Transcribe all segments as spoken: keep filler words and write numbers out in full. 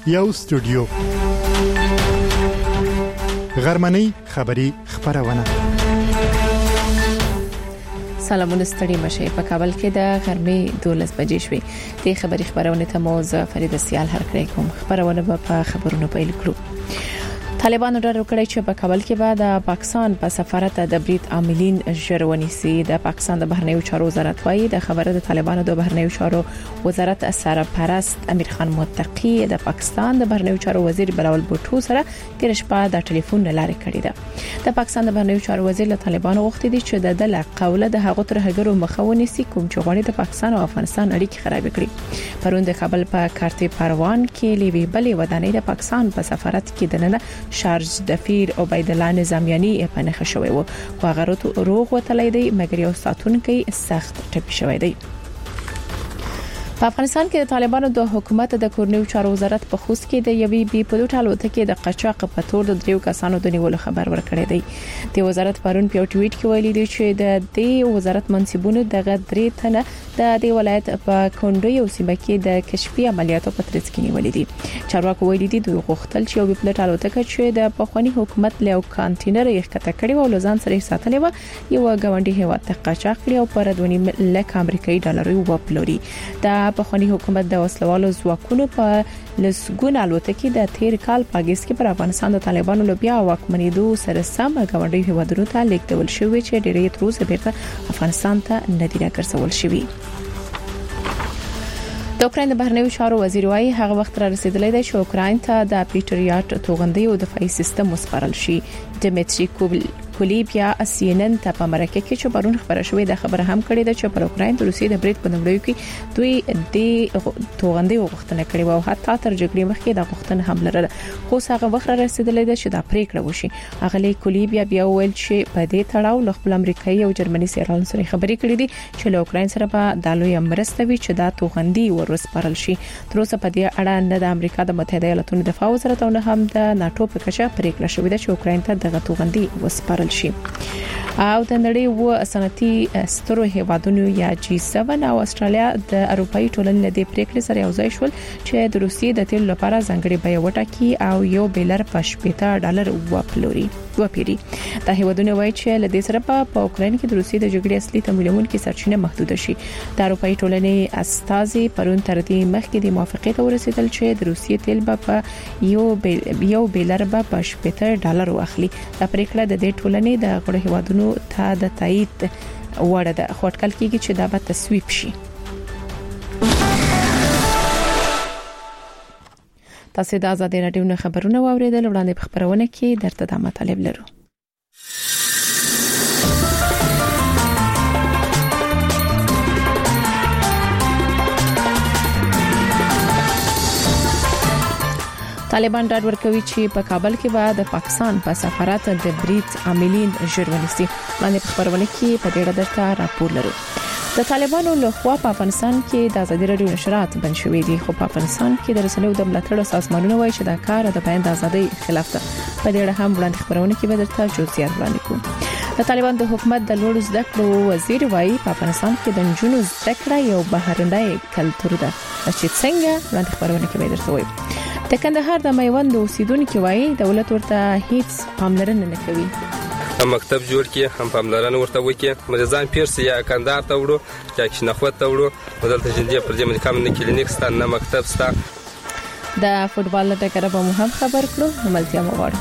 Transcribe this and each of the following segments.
یو استودیو غرمنۍ خبری خبرونه. سلامونه ستړي مشه. په کابل کې د غرمې دولس بجې شوې. د خبری خبرونه ته مو زه فرید سیال هر کړی کوم. خبرونه په خبرونو پیل کړو. طالبانو ډاډ ورکړی چې په کابل کې به د پاکستان په سفارت د برید عاملین ژرونی سي. د پاکستان د بهرنیو چارو وزارت وايي د خبره د طالبانو د بهرنیو چارو وزارت سرپرست امیر خان متقی د پاکستان د بهرنیو چارو وزیر بلاول بوټو سره تیر شپه د ټلیفون لارې کړې ده. د پاکستان د بهرنیو چارو وزیر له طالبانو غوښتي دي چې د دله قوله د هغو ترهګرو مخاوني سي کوم چې غواړي د پاکستان او افغانستان اړیکې خراب کړي. پرون د کابل په کارتي پروان کې لیوی بلې ودانۍ د پاکستان په سفارت کې دننه شارج دفیر عبید الله نظامیانی په نخښه شوی وو. خو هغه روغ وتلی دی مګر یو ساتونکي سخت ټپي شوی دی. په افغانستان کې د طالبانو د حکومت د کورنیو چارو وزارت په خوست کې د یوې بي پلوټ الوتکې د قاچاق په تور د دریو کسانو د نیولو خبر ورکړی دی. د وزارت پرون په ټویټ کې ویلي دی چې د دې وزارت منصبونو دغه درې تنه د دې ولایت په کونډو یو سیمه کې د کشفي عملیاتو په ترڅ کې نیولې دي. چارواکو ویلي دي دوی غوښتل چې یو بي پلوټ الوتکه چې د پخوانی حکومت له کانټینر یې ښکته کړې و لوزان سره ساتلې و یو غونډي هیواد ته قاچاق کړی او پر دونی لک امریکایي ډالر وپلوري. د پخوانی حکومت د وسلوالو ځواکونو په لسګون الوتکې د تیر کال په اگست کې پر افغانستان د طالبانو لوبیا واکمنېدو سره سم غونډي هیوادونو ته لیکدول شوې چې ډېرې تر اوسه بیرته افغانستان ته نه دي راګرځول شوي. د اوکرين د بهرنیو چارو وزیر وايي هغه وخت را رسیدلی دی چې اوکرين ته د پیټریاټ توغندي او دفاعي سیستم وسپارل شي. دمیټری کولیبیا اسینن ته په مرکه کې چې پرون خبره شوې د خبره هم کړې ده چې پر اوکرين د روسي د برید په نړیو کې دوی د توغندي غوښتنه کړې و او حتی تر جګړې مخکې د غوښتنه هم لرله. خو هغه وخت را رسیدلی دی چې دا پریکړه وشي. اغلی کولیبیا بیا ویل چې په دې تړاو له خپل امریکایي او جرمني سیرانو سره خبرې کړې دي چې له اوکرين سره په دالوی مرسته وي چې دا توغندي ورسپارل شي. تر اوسه په دې اړه نه د امریکا د متحده ایالاتونو دفاع وزارت او نه هم د ناتو په کچه پریکړه شوې ده چې اوکرين ته دغه توغندي وسپارل شي. او د نړۍ و صنعتي سترو هیوادونو یا جی سبعه او استرالیا د اروپאי ټولنې د پریکړې سره یو ځای شول چې د روسیې د تیل لپاره ځانګړي بیه وټاکي او یو بیلر په شپږ ډالر وپلوري وپیری. د هیوادونو وایي چې له دې سره په اوکرين کې د روسیې د جګړې اصلي تمویلونکو سرچینه محدود شي. د اروپאי ټولنې استازي پرون تر دې مخکې د موافقت ورسېدل چې د روسیې تیل په یو بیل یو بیلر په شپږ ډالر واخلي. د پریکړه د دې ټولنې د غړو هیوادونو ته د تایید وړ ده. خوټکل کېږي چې دا به تصویب شي. تاسو د آزادۍ رادیو نه خبرونه واوریدل. وړاندې په خبرونه کې درته د مطالب لرو. طالبان ډاډ ورکوي چې په کابل کې به د پاکستان په سفارت د برید عاملین ژرونی سي. باندې په خبرونه کې په ډېر درته راپور لرو. د طالبانو له خوا په افغانستان کې د آزادۍ رادیو نشرات بند شوې دي. خو په افغانستان کې د رسنیو د ملاتړ سازمانونو وایي چې دا کار د بیان د ازادۍ خلاف ده. په دې اړه هم وړاندې خبرونه کې به درته جزئیات وړاندې کوم. د طالبان د حکومت د لوړ زده کړو وزیر وایي په افغانستان کې د نجونو زده کړه یو بهرنی کلتور ده. چې څنګه وړاندې خبرونه کې به درته وایم. د کندهار د میوند اوسیدونکو وایي دولت ورته هیڅ پاملرنه نه کوي. هم مکتب جوړ کړي هم پاملرنه ورته وکړي. مریضان پیرس یا کندهار ته وړو یا کښنخوت ته وړو. بدلته جندي پر دې باندې کوم نه کلینیک ستا نه مکتب ستا. د فوټبال له ټکر به مو هم خبر کړو. ملتیا مو غواړو.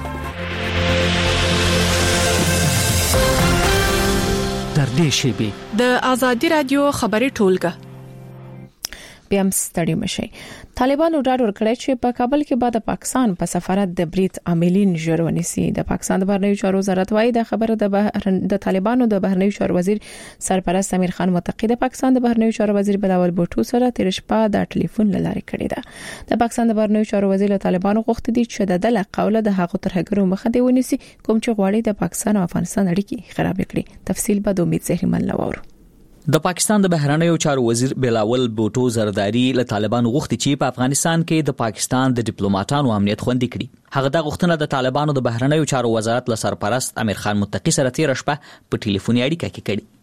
در دې شی د آزادۍ رادیو خبري ټولګه بیا هم ستړي مشي. طالبانو ډاډ ورکړی چې په کابل کې به د پاکستان په سفارت د برید عاملین ژرونی سي. د پاکستان د بهرنیو چارو وزارت وايي د خبره د بهر د طالبانو د بهرنیو چارو وزیر سرپرست امیر خان متقی د پاکستان د بهرنیو چارو وزیر بلاول بوټو سره تیر شپه د ټلیفون لارې کړې ده. د پاکستان د بهرنیو چارو وزیر له طالبانو غوښتي دي چې د دله قوله د هغو ترهګرو مخه دی ونیسي کوم چې غواړي د پاکستان او افغانستان اړیکې خراب کړي. تفصیل به د امید زهرمن لورو. د پاکستان د بهرنیو چارو وزیر بلاول بوټو زرداری له طالبانو غوښتي چې په افغانستان کې د پاکستان د ډیپلوماټانو امنیت خوندي کړي. هغه د غوښتنه د طالبانو د بهرنیو چارو وزارت له سرپرست امیر خان متقی سره تیر شپه په ټلیفوني اړیکه کې کړې.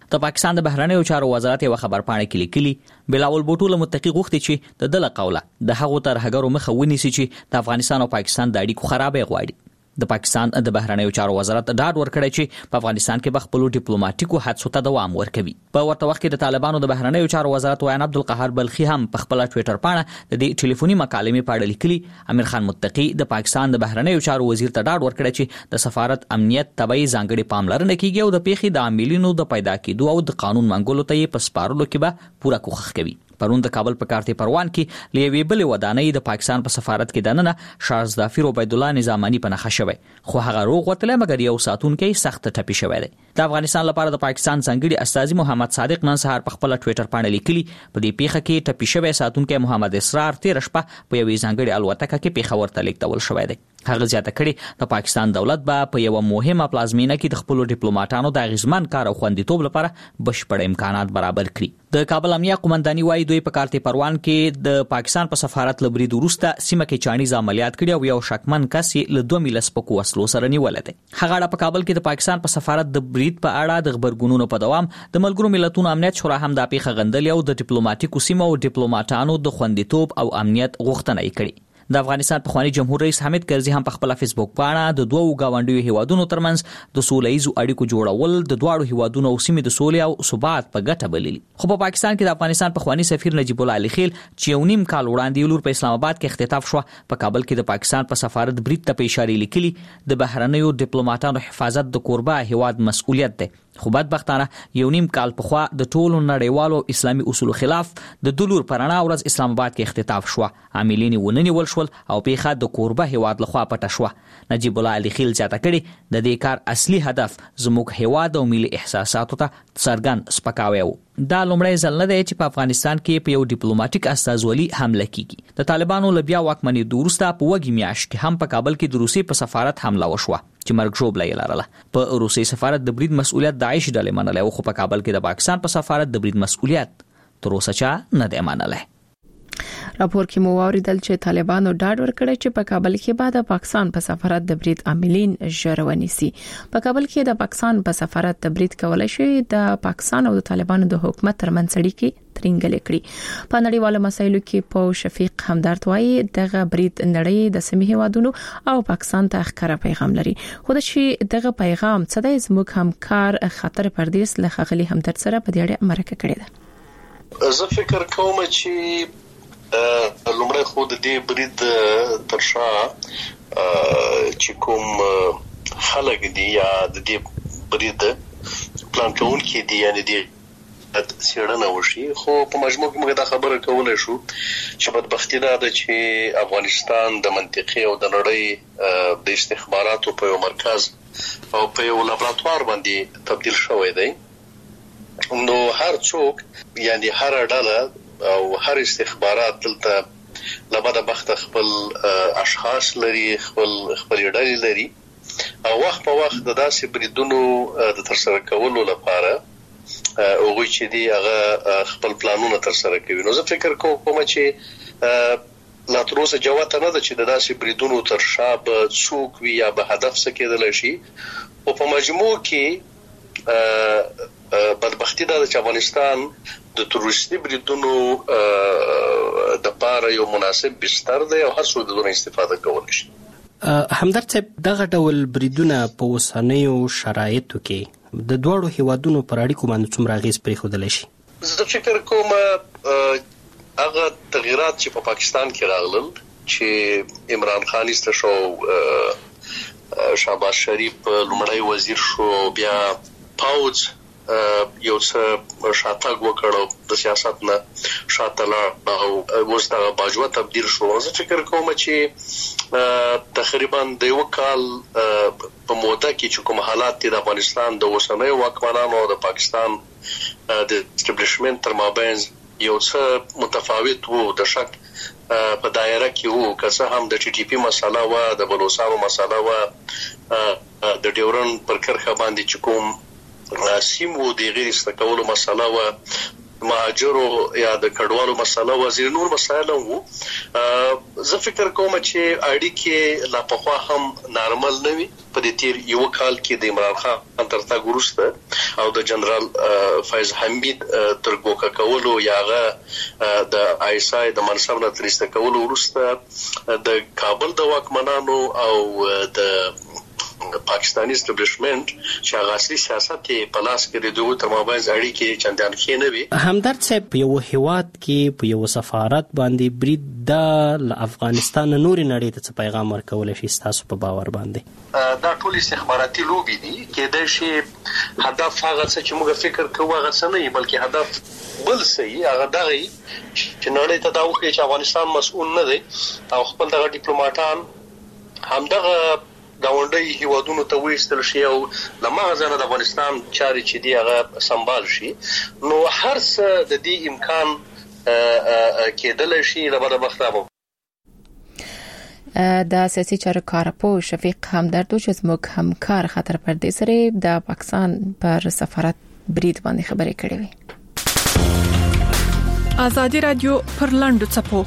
د پاکستان د بهرنیو چارو وزارت یو خبرپاڼه کې لیکلي بلاول بوټو له متقی غوښتي چې د دله قوله د هغو ترهګرو مخه ونیسي چې د افغانستان او پاکستان د اړیکو خرابې غواړي. د پاکستان د بهرنیو چارو وزارت ډاډ ورکړی چې په افغانستان کې به خپل ډیپلوماټیکو هڅو ته دوام ورکوي. په ورته وخت کې د طالبانو د بهرنیو چارو وزارت وایي عبدالقهار بلخي هم په خپل ټوئیټر پاڼه د دې ټلیفوني مکالمې په اړه لیکلي امیر خان متقی د پاکستان د بهرنیو چارو وزیر ته ډاډ ورکړی چې د سفارت امنیت تبعي ځانګړي پاملرنه کیږي او د پیښې د عاملینو د پیدا کېدو او د قانون منګولو ته یې په سپارلو کې به پوره کوښښ کوي. پرون د کابل په کارتي پروان کې لیوی بلې ودانۍ د پاکستان په سفارت کې دننه شارزدافیر عبید الله نظامانی په نخښه شوی خو هغه روغ وتلی مګر یو ساتونکی سخت ټپي شوی دی. د افغانستان لپاره د پاکستان ځانګړي استازي محمد صادق نن سهار په خپل ټوئیټر باندې لیکلي په دې پیښه کې ټپي شوی ساتونکی محمد اسرار تیر شپه په یوې ځانګړي الوتکه کې پیښور ته لیږدول شوی دی. هغه زیاته کړي د پاکستان دولت به په یو مهمه پلازمینه کې د خپل ډیپلوماټانو د اغیزمن کار او خوندیتوب لپاره بشپړ امکانات برابر کړي. د کابل امنیه قومنداني وايي دوی په کارتي پروان کې د پاکستان په سفارت لبرید وروسته سیمه کې چانیز عملیات کړي او یو شکمن کس له دوه میله سپکو وسلو سره نیولې ده. هغه په کابل کې د پاکستان په سفارت د برید په اړه د خبرګونونو په دوام د ملګرو ملتونو امنیت شورا هم د پیښه غندلې او د ډیپلوماټیکو سیمو او ډیپلوماټانو د خوندیتوب او امنیت غوښتنه یې کړې. د افغانستان پخوانی جمهور رئیس حامد کرزي هم په خپل فیسبوک باندې د دوو گاونډیو هیوادونو ترمنځ د سوله‌ایزو اړیکو جوړول د دواړو هیوادونو او سیمې د سولې او ثبات په ګټه بللي. خو په پاکستان کې د افغانستان پخوانی سفیر نجیب الله علي خیل چې یو نیم کال وړاندې لور په اسلام آباد کې اختطاف شو په کابل کې د پاکستان په سفارت برید ته په اشاره لیکلي د بهرنیو ډیپلوماټانو حفاظت د کوربه هیواد مسؤلیت دی. خو بدبختانه یو نیم کال پخوا د ټولو نړیوالو اسلامي اصولو خلاف د دلور پرانا ورځ اسلام آباد کې اختطاف شو. عاملین وننیول شول او پیښه د کوربه هیواد لخوا پټه شو. نجیب الله علي خیل زیاته کړي د دې کار اصلي هدف زموږ هیواد او ملي احساساتو ته څرګند سپکاوی و. دا لومړی ځل نه دی چې په افغانستان کې په یو ډیپلوماټیک استازولي حمله کیږي. د طالبانو له بیا واکمنۍ وروسته په وږي میاشت کې هم په کابل کې د روسیې په سفارت حمله وشوه چې مرګ ژوبله یې لرله. په روسیې سفارت د برید مسؤلیت د عایش ډلې منلی او خو په کابل کې د پاکستان په سفارت د برید مسؤلیت تر اوسه چا نه دی منلی. راپور کې مو واوریدل چې طالبانو ډاډ ورکړی چې په کابل کې به د پاکستان په سفارت د برید عاملین ژر ونیسي. په کابل کې د پاکستان په سفارت د برید کولای شي د پاکستان او د طالبانو د حکومت ترمنځ اړیکې ترنګل کړي. په نړیوالو مسایلو کې په شفیق همدرد وايي دغه برید نړۍ د سیمې هیوادونو او پاکستان ته ښکاره پیغام لري. خو د شي دغه پیغام څه دی زموږ همکار خطر پردیس له خغلی همدرد سره په دې اړه مرکه کړې ده. زه فکر کوم چې لومړی خو د دې برید تر شا چې کوم خلک دي یا د دې برید پلان کوونکي دي یعنی دي څېړنه وشي. خو په مجموع کې موږ دا خبره کولای شو چې بدبختي دا ده چې افغانستان د منطقي او د نړۍ د استخباراتو په یو مرکز او په یو لابراتوار باندې تبدیل شوی دی. نو هر څوک یعنی هر ډله او هر استخبارات دلته لبدا بخت خپل اشخاص لري خپل خپل ډلې لري او وخت په وخت د داسې بریدونو د ترسره کولو لپاره او چې دی هغه خپل پلانونه ترسره کوي. نو زه فکر کوم چې لا تر اوسه جواب نه ده چې د داسې بریدونو تر شا به څوک وي یا به هدف څه کېدل شي. او په مجموع کې بدبختی دا چې افغانستان د تروریستي بریدونو د لپاره یو مناسب بستر دی او هر څوک دونه استفاده کولی شي. همدرد صاحب دغه ډول بریدونه په اوسنیو شرایطو کې د دوړو هیوادونو پر اړیکو باندې څومره اغیز پرېښودلی شي؟ زه فکر کوم هغه تغیرات چې په پاکستان کې راغلل چې عمران خان ایسته شو شهباز شریف لومړی وزیر شو بیا پاوز یو څه شاتګ وکړو د سیاست نه شاته لاړ او اوس دا باجوه تبدیل شو. زه فکر کوم چې تقریبا د یو کال په موده کې چې کوم حالات د افغانستان د اوسنیو واکمنانو او د پاکستان د اسټابلیشمنت تر مابین یو څه متفاوت وو د شک په دایره کې وو که څه هم د ټي ټي پی مسله و د بلوچستان مسله و د ډیورن پر کرخه باندې چې کوم سیمو د غیر استقلالو مسله و مهاجرو یا د کډوالو مسله وزیر نور مسایل وو. زه فکر کوم چې اړیکې لا پخوا هم نارمل نه وي. په دې تیر یو کال کې د عمران خان تر تا ګورسته او د جنرال فیض حمید تر ګوکا کولو یاغه د آیسای د منصب نه ترسته کولو ورسته د کابل د واکمنانو او د پاکستاني اسټابلیشمنت چې هغه اصلي سیاست په لاس کې د دوه تر مابین اړیکې چندان ښې نه وي. همدرد صاحب په یو هیواد کې په یو سفارت باندې برید د افغانستان نوري نړۍ ته څه پیغام ورکول شي تاسو په باور باندې؟ دا ټول استخباراتي لوبي دي کېدای شي هدف هغه څه چې موږ فکر کوو هغه څه نه بلکې هدف بل صحیح هغه دا وي چې نړۍ ته دا وخی چې افغانستان مسؤل نه دی او خپل دغه ډیپلوماټان همدغه گاونډي هیوادونو ته وېستل شي او لمغه نه د افغانستان چاري چې دی هغه سمبال شي. نو هر څه د دې امکان کېدل شي لبره بخرابو. د سیاسي چارو کارپو شفیق همدرد چې زموږ همکار خطر پردې سره د پاکستان پر سفارت برید باندې خبرې کړې وي. آزادي رادیو پر لاندو چپو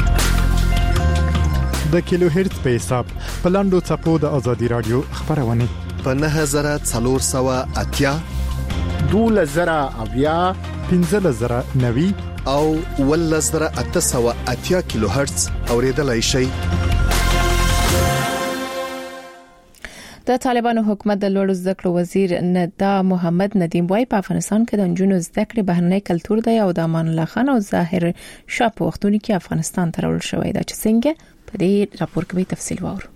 د کیلو هرتز په حساب په لاندو چپو د آزادي رادیو خبرونه په نه هزار څلور سوه اتیا دوه زره اویا پنځه زره نوي او ول زره اته سوه اتیا کیلو هرتز اوریدلای شي. د طالبانو حکومت د لوړو زده کړو وزیر ندا محمد ندیم وای په افغانستان کې د نجونو زده کړې بهرنی کلتور دی او د امان الله خان او ظاهر شاه په وختونو کې افغانستان ته راول شوی دا چې څنګه په دې راپور کې تفصیل وورو.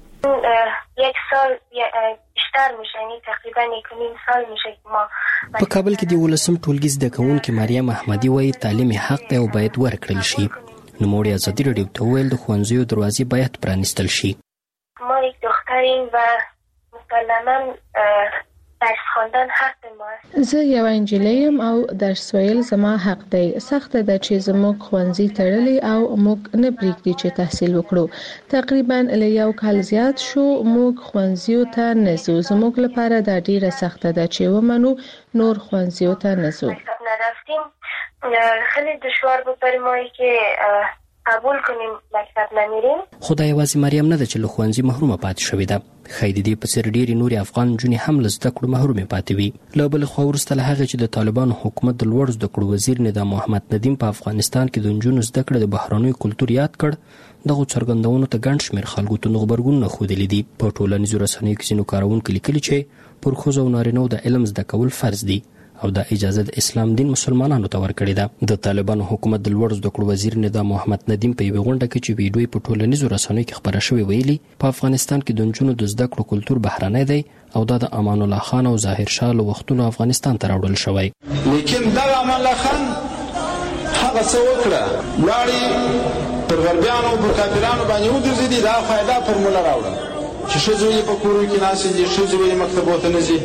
یک سال بیشتر میشه یعنی تقریبا یک نیم سال میشه که ما په کابل کې د ولسم ټولګي زده کوونکې مریم احمدی وای تعلیم حق دی او باید ورکړل شي. نو موږ آزادي رادیو ته ویل د ښوونځیو دروازې باید پرانیستل شي. ما یک دختریم و مسلماً درس خواندن حق ما است. زه یو انجلیم او درس ویل زما حق دی. سخت ده چې زموږ ښوونځي تړلي او موږ نه پریږدي چې تحصیل وکړو. تقریبا له یو کال زیات شو موږ ښوونځیو ته نه ځو. زموږ لپاره دا ډیره سخته ده چې ومنو نور ښوونځیو ته نه ځو. نرفتیم خیلی دشوار بود برای ما که قبول کنیم مکتب نمیریم. خدای یوازې مریم نه ده چې له ښوونځي محرومه پاتې شوې ده. خیر دې په څیر ډېری نورې افغان نجونې هم له زده کړو محرومې پاتې وي. له بل خوا وروسته له هغې چې د طالبانو حکومت د لوړ زده کړو وزیر ندا محمد ندیم په افغانستان کې د نجونو زده کړه د بهرنیو کلتور یاد کړ دغه څرګندونو ته ګڼ شمېر خلکو ته غبرګونونه ښودلي دي. په ټولنیزو رسنیو کې ځینو کاروونکو لیکلي چې پر ښځو او نارینهو د علم زده کول فرض دي او دا اجازه د اسلام دین مسلمانانو ته ورکړې ده. د طالبانو حکومت د لوړ زده کړو وزیر ندا محمد ندیم په یوه غونډه کې چې ویډیو په ټولنیزو رسنیو کې خبره شوې ویلي په افغانستان کې د نجونو د زده کړو کلتور بهرنی دی او دا د امان الله خان او ظاهر شاه له وختونو افغانستان ته راوړل شوی. لیکن دا امان الله خان هغه څه وکړه ولاړې پر غربیانو او پر کافرانو باندې ودرېدې دا فایده فرموله راوړه چې ښځو یې په کورو کې ناستې دي ښځو یې مکتبو ته نه ځي.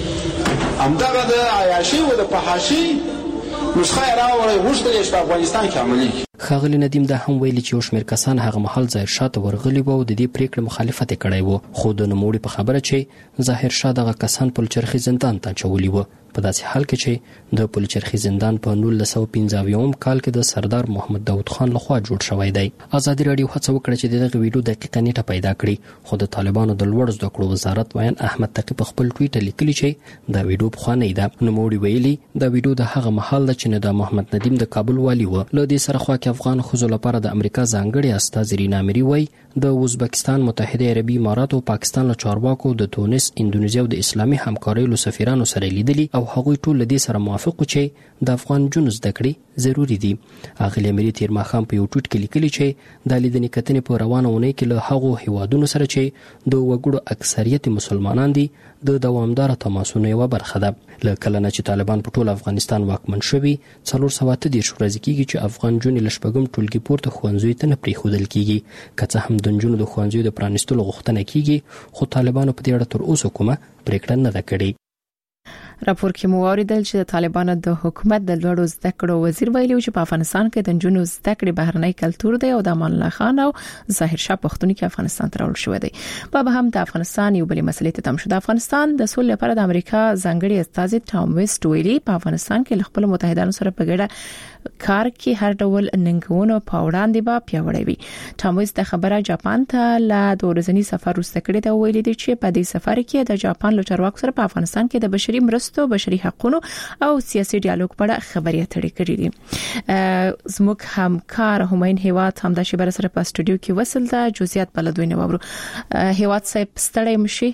همدغه د عیاشي او د فحاشي نسخه یې راوړې غوښتل یې چې په افغانستان کې عملي کړي. ښاغلي ندیم دا هم ویلي چې یو شمېر کسان هغه مهال ظاهر شاه ته ورغلي وو او د دې پرېکړې مخالفت یې کړی و خو د نوموړي په خبره چې ظاهر شاه دغه کسان پلچرخي زندان ته اچولي وو په داسې حال کې چې د پلچرخي زندان په نولس سوه پنځه اویایم کال کې د سردار محمد داود خان لخوا جوړ شوی دی. آزادي رادیو هڅه وکړه چې دغه ویډیو دقیقه نیټه پیدا کړي خو د طالبانو د لوړ زده کړو وزارت ویان احمد تقی په خپل ټویټر لیکلي چې دا ویډیو پخوانی ده. نوموړي ویلي دا ویډیو د هغه مهال ده چې ندا محمد ندیم د کابل والي و. له دې سره خوا کې افغان ښځو لپاره د امریکا ځانګړي استازي رینا امري وایي د ازبکستان متحده عربي امارات او پاکستان له چارواکو د تونس اندونیزیا او د اسلامي همکارۍ له سفیرانو سره لیدلي او هغوی ټول له دې سره موافق وو چې د افغان نجونو زده کړې ضروري دي. اغلې امري تیر ماښام په یو ټویټ کې لیکلي چې د لیدنې کتنې په روانه اونۍ کې له هغو هیوادونو سره چې د وګړو اکثریت مسلمانان دي د دوامداره تماسونو یوه برخه ده. له کله نه چې طالبان په ټول افغانستان واکمن شوي څلور سوه اته دېرش ورځې کېږي چې افغان نجونې له شپږم ټولګي پورته ښوونځیو ته نه پرېښودل کېږي. که څه هم د نجونو د ښوونځیو د پرانیستلو غوښتنه کېږي خو طالبانو په دې اړه تر اوسه کومه پرېکړه نه ده کړې. راپور کې مو اوریدل چې د طالبانو د حکومت د لوړو زده کړو وزیر ویلي چې په افغانستان کې د جنونو زده کړې بهرنی کلتور دی او د امان الله خان او ظاهر شاه پښتون کې افغانستان ته راوړل شوی دی. په هم د افغانستان یو بل مسلې ته تم شو. د افغانستان د سولې لپاره د امریکا ځانګړي استازي ټام ویسټ ویلي په افغانستان کې خپل متحدانو سره په ګډه کار کې هر ډول ننګونو په وړاندې به پیاوړی وي. ټام ویسټ د خبره جاپان ته لا د ورځنی سفر وروسته کړی دا ویلي دی چې په دې سفر کې د جاپان له چارواکو سره په افغانستان کې د بشري مرستو، بشري حقوقو او سیاسي ډیالوګ په اړه خبرې اترې کړې دي. زموږ همکار هماین هیواد هم د شبر سره په استودیو کې وصل ده. جزئیات په لدوی نه وورو. هیواد صاحب ستړی مشي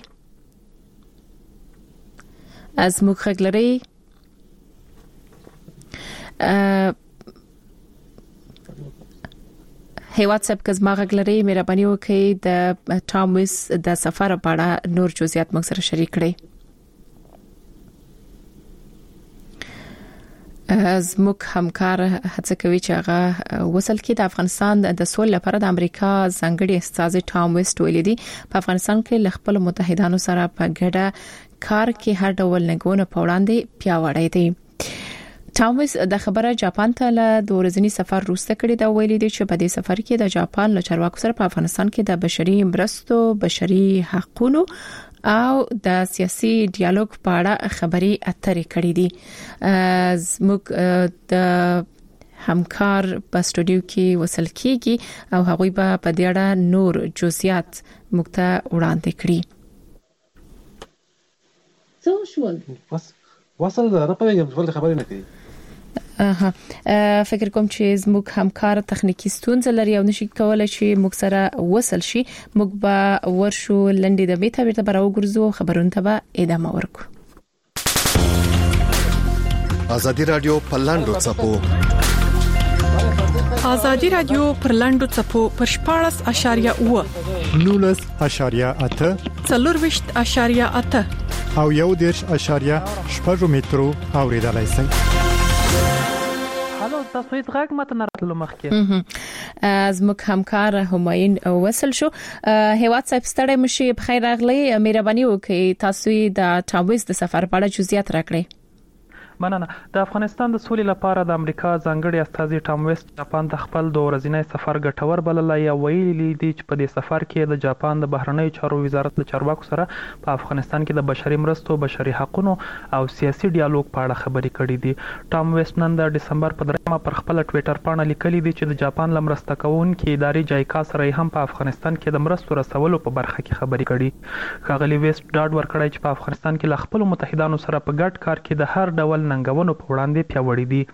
از موږ خګلري هیواد صاحب کز ما غلري مهرباني وکړئ د ټام ویسټ د سفر په اړه نور جزئیات موږ سره شریک کړئ. زموږ همکار هڅه کوي چې هغه وصل کې د افغانستان د سولې لپاره د امریکا ځانګړي استازي ټام ویسټ ویلي دي په افغانستان کې خپل متحدانو سره په ګډه کار کې هر ډول ننګونو په وړاندې پیاوړی دی. ټام ویسټ د خبره جاپان ته له د ورځنی سفر وروسته کړی دا ویلي دی چې په دې سفر کې د جاپان له چارواکو سره په افغانستان کې د بشري مرستو، بشري حقوقو او د سیاسي ډیالوګ په اړه خبرې اترې کړې دي. زموږ د همکار په استودیو کې وصل کیږي او هغوی به په دې اړه نور جزئیات موږ ته وړاندې کړي. څه شول؟ وصل ده نه پوهیږم ټول خبرې نه کوي. اها فکر کوم چې زموږ همکار تخنیکی ستونزه لري او نشي کولای چې موږ سره وصل شي. موږ به ورشو لنډې د بیت بیرته براو ګرځو خبرونه ته به ادامه ورکو. ازادي رادیو پلاندو چپو ازادي رادیو پرلاندو چپو پر شپاړس اشاریه و نولس اشاریه اته څلورويشت اشاریه اته او یو دیرش اشاریه شپږ مترو اوریدلای شئ. تاسو هیڅ غږ ماته نه راتلو مخکې. از موږ همکار هماین وصل شو. هیواد صاحب ستړی مشي په خیر راغلی. مهرباني وکړئ تاسو د ټام ویسټ د سفر په اړه جزئیات راکړئ. مننه. د افغانستان د سولې لپاره د امریکا ځانګړي استازي ټام ویسټ جاپان ته خپل د ورځنی سفر ګټور بللی او ویلي دي چې په دې سفر کې د جاپان د بهرنیو چارو وزارت له چارواکو سره په افغانستان کې د بشري مرستو، بشري حقوقو او سیاسي ډیالوګ په اړه خبرې کړې دي. ټام ویسټ نن د دسمبر په درېمه پر خپل ټوئیټر باندې لیکلي دي چې د جاپان لمرسته کوونکې ادارې جایکا سره هم په افغانستان کې د مرستو رسولو په برخه کې خبرې کړي. ښاغلي ویسټ ډاډ ورکړی چې په افغانستان کې له خپل متحدانو سره په ګډ کار کې د هر ډول ننګونو په وړاندې پیاوړي دي.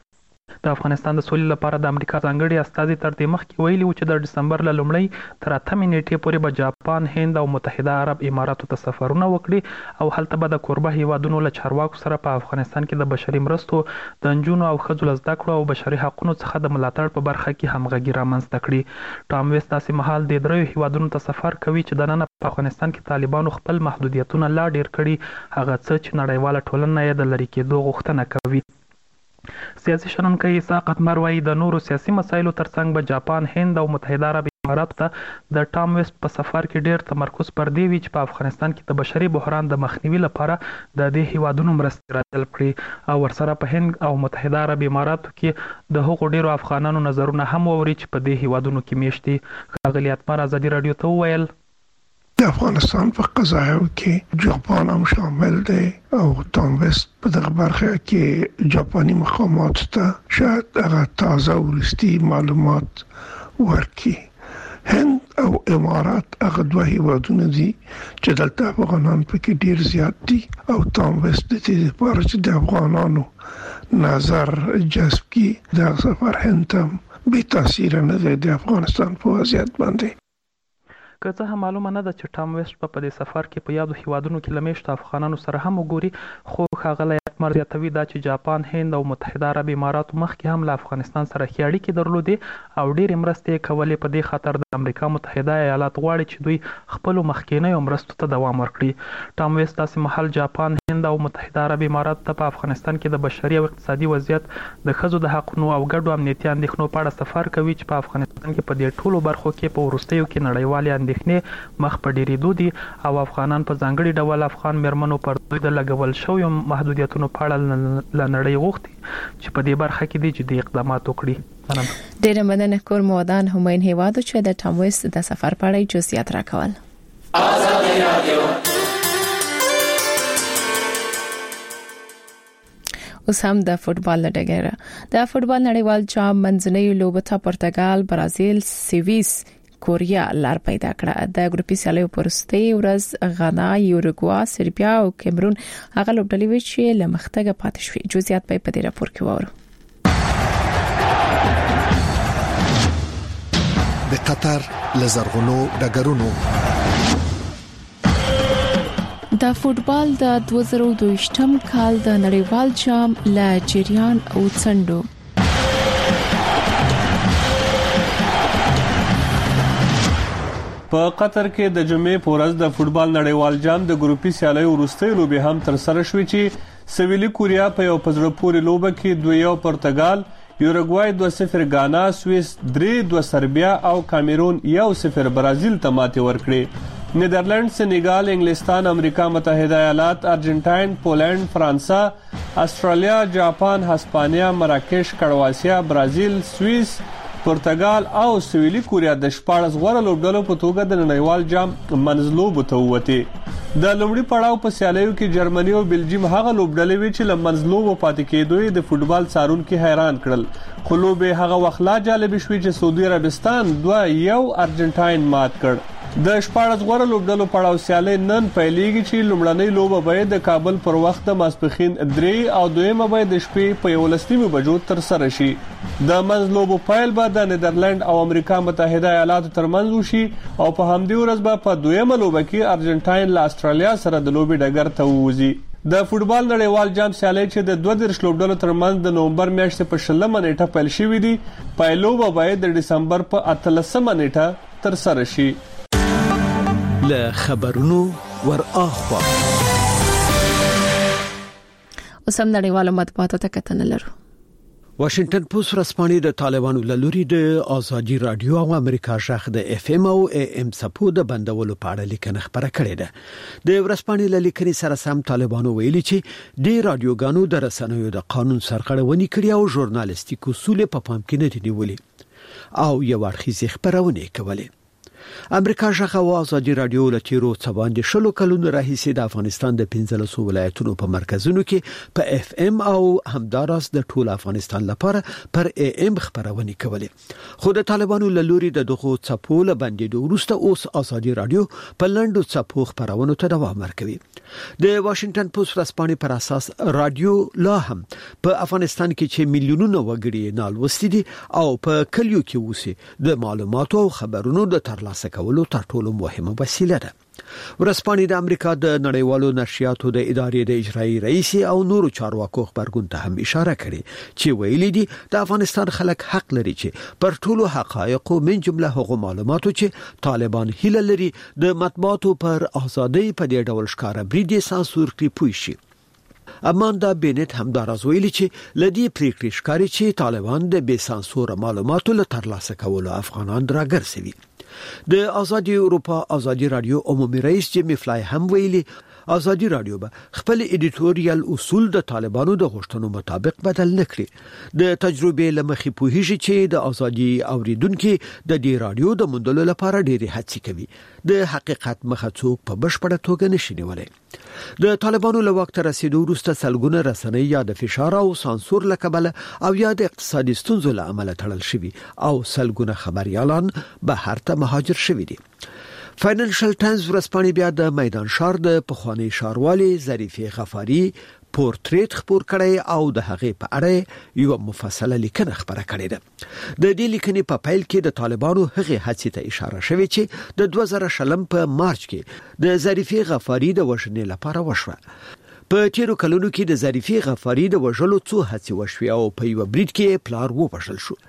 د افغانستان د سولې لپاره د امریکا ځانګړي استازي تر دې مخکې ویلي و چې د دسمبر له لومړۍ تر اتمې نیټې پورې به جاپان، هند او متحده عرب اماراتو ته سفرونه وکړي او هلته به د کوربه هیوادونو له چارواکو سره په افغانستان کې د بشري مرستو، د نجونو او ښځو له زده کړو او بشري حقوقو څخه د ملاتړ په برخه کې همغږي رامنځته کړي. ټام ویسټ داسې مهال د دریو هیوادونو ته سفر کوي چې د نن په افغانستان کې طالبانو خپل محدودیتونه لا ډیر کړي، هغه څه چې نړیواله ټولنه یې د لری کېدو غوښتنه کوي. سیاسي شنونکی اسحاق مروي د نورو سیاسي مسایلو ترڅنګ به جاپان، هند او متحده عرب اماراتو ته د ټام ویسټ په سفر کې ډیر تمرکز پر دی وی چې په افغانستان کې د بشري بحران د مخنیوي لپاره د دې هیوادونو مرستې راجلب کړي او ورسره په هند او متحده عرب اماراتو کې د هغو ډیرو افغانانو نظرونه هم ووري چې په دې هیوادونو کې میشت دي. ښاغلي اتمر ازادي رادیو ته وویل د افغانستان په قضایو کې جاپان هم شامل دی او ټام ویسټ په دغه برخه کې جاپاني مقامات ته شاید هغه تازه ورستي معلومات ورکړي. هند او امارات هغه دوه هیوادونه دي چې دلته افغانان پکې ډیر زیات دي او ټام ویسټ د دې لپاره چې د افغانانو نظر جذب کړي دا سفر هند هم بې تاثیر نه دی د افغانستان په وضعیت باندې. که څه هم معلومه نه ده چې ټام ویسټ په دې سفر کې په یادو هیوادونو کې له میشتو افغانانو سره هم وګوري، خو ښاغلی اتمر زیاتوي دا چې جاپان، هند او متحده عرب اماراتو مخکې هم له افغانستان سره ښې اړیکې درلودې او ډېرې مرستې یې کولې. په دې خاطر د امریکا متحده ایالات غواړي چې دوی خپلو مخکینیو مرستو ته دوام ورکړي. ټام ویسټ داسې مهال جاپان، هند او متحده عرب امارات ته په افغانستان کې د بشري او اقتصادي وضعیت د ښځو د حقونو او ګډو امنیتي اندېښنو په اړه سفر کوي چې په افغانستان کې په دې ټولو برخو کې په وروستیو کې نړیوالې اندېښنې مخ په ډېرېدو دي او افغانان په ځانګړي ډول افغان میرمنو پر دوی د لګول شویو محدودیتونو په اړه له نړۍ غوښتي چې په دې برخه کې دي جدي اقدامات وکړي. ډېره مننه کور مودان هماین هیوادو چې د ټام ویست د سفر په اړه جزئیات راکول. آزادي رادیو اوس هم د فوتبال لډګره د فوتبال نړیوال جام منځنۍ لوبه ته پرتګال، برازیل، سویس، کوریا لار پیدا کړه. د ګروپي سیالیو پرستی ورځ غانا، یوروګوا، سربیا او کیمرون هغه لوبډلې وې چې لمختګه پاتې شوې. جزئیات په دې راپور کې وورو. د قطر لزرغونو ډګرونو د فوتبال د دوه زره دوه ویشتم کال د نړیوال جام لا جریان او څنډو په قطر کې د جمعې په ورځ د فوتبال نړیوال جام د ګروپي سیالیو وروستۍ لوبې هم تر سره شوې چې سویلي کوریا په یو پزړه پورې لوبه کې دوه یو پرتګال، یوروګوای دوه صفر غانا، سویس درې دوه سربیا او کامیرون یو صفر برازیل ته ماتې ورکړې. نیدرلند، سنیګال، انګلستان، امریکا متحده ایالات، ارجنټاین، پولند، فرانسه، استرالیا، جاپان، هسپانیا، مراکش، کرواسیا، برازیل، سویس، پرتګال او سویلي کوریا د شپاړس غوړه لوبډلو په توګه د نړیوال جام منځلوبو ته ووتې. د لومړي پړاو په سیالیو کې جرمني او بلجیم هغه لوبډلې وې چې له منځلوبو پاتې کېدو د فوتبال څارونکو حیران کړل، خو لوبې هغه وخت لا جالب شوې چې سعودي عربستان دوه یو ارجنټاین مات کړ. د شپاړس غوړه لوبډلو پړاو سیالي نن پیلېږي چې لومړنۍ لوبه به د کابل پر وخت د ماسپښین درې او دویمه به د شپې په یولس نیمو بجو تر سره شي. د منځلوبو پیل به د نیدرلند او امریکا متحده ایالاتو ترمنځ وشي او په همدې ورځ به په دویمه لوبه کې ارجنټاین له استرالیا سره د لوبې ډګر ته ووځي. د فوتبال نړیوال جام سیالي چې د دوه دیرش لوبډلو ترمنځ د نومبر میاشتې په شلمه نیټه پیل شوې دي، پیلوبه به د ډسمبر په اتلسمه نیټه تر سره شي. له خبرونو ور اخوا اوس هم نړیوالو مطبوعاتو ته کتنه لرو. واشنگټن پوسټ ورځپاڼې د طالبانو له لوري د آزادي رادیو او امریکا شاخ د اف ام او ای ام سپو د بندولو په اړه لیکنه خبره کړې ده. د ورځپاڼې له لیکنې سره سم طالبانو ویلي چې د رادیوګانو د رسنیو د قانون سرغړونې کړې او ژورنالیستیک اصول په پام کې نه دي نیولې او یو اړخیزې خبرونه کولې. امریکا شاخ او آزادي رادیو له تیرو څوان شلو کلونو راهیسې د افغانستان د پنځلسو ولایتونو په مرکزونو کې په اف ام او همداراز د ټول افغانستان لپاره پر ای ام خبرونه کولې. خو د طالبانو له لوري د دغه څپو له بندیدو وروسته اوس آزادي رادیو په لنډو څپو خبرونو ته دوام ورکوي. د واشنگټن پوسټ ورځپاڼې پر اساس رادیو لا هم په افغانستان کې چې میلیونونه وګړي نالوستي دي او په کلیو کې اوسي د معلوماتو او خبرونو د ترلاسه کولو تر ټولو مهمه وسیله ده. ورځپاڼې د امریکا د نړیوالو نشریاتو د ادارې د اجرایی رئیس او نورو چارواکو خبرګون ته هم اشاره کړې چې ویلي دي د افغانستان خلک حق لري چې پر ټولو حقایقو من جمله هغو معلوماتو چې طالبان هیله لري د مطبوعاتو پر ازادۍ په دې ډول ښکارا بریدي سانسور کړي پوي شي. اماندا بینت هم دراز ویلي چې لدی پریکړې ښکاري چې طالبان د بې سانسور معلوماتو له ترلاسه کولو افغانان راګرځوي. د آزادي اروپا آزادي رادیو عمومي رئیس جیمی فلای هم ویلي آزادي رادیو به خپل ایډیټوریال اصول د طالبانو د غوښتنو مطابق بدل نکړي. د تجربې لمخې پوهیږي چې د آزادي اوریدونکو د دې رادیو د موندلو لپاره ډېری هڅې کوي. د حقیقت مخه څوک په بشپړه توګه نشي نیولای. د طالبانو له وخت رسیدو وروسته سلګونه رسنۍ یا د فشار او سانسور له کبله او یا د اقتصادي ستونزو له امله تړل شوي او سلګونه خبريالان بهر ته مهاجر شوي دي. فاینانشل ټایمز ورځپاڼې بیا د میدان شار د پخوانی ښاروالي ظریفې غفاری پورتریټ خبر کړی او د هغې په اړه یو مفصله لیکنه خبره کړې ده. د دې لیکنې په پیل کې د طالبانو هغه هڅې ته اشاره شوې چې د دوه زره شلم په مارچ کې د ظریفې غفاری د وژنې لپاره وشوه. په تیرو کلونو کې د ظریفې غفاری د وژلو څو هڅې وشوې او په یو بریټ کې پلار ووژل شو.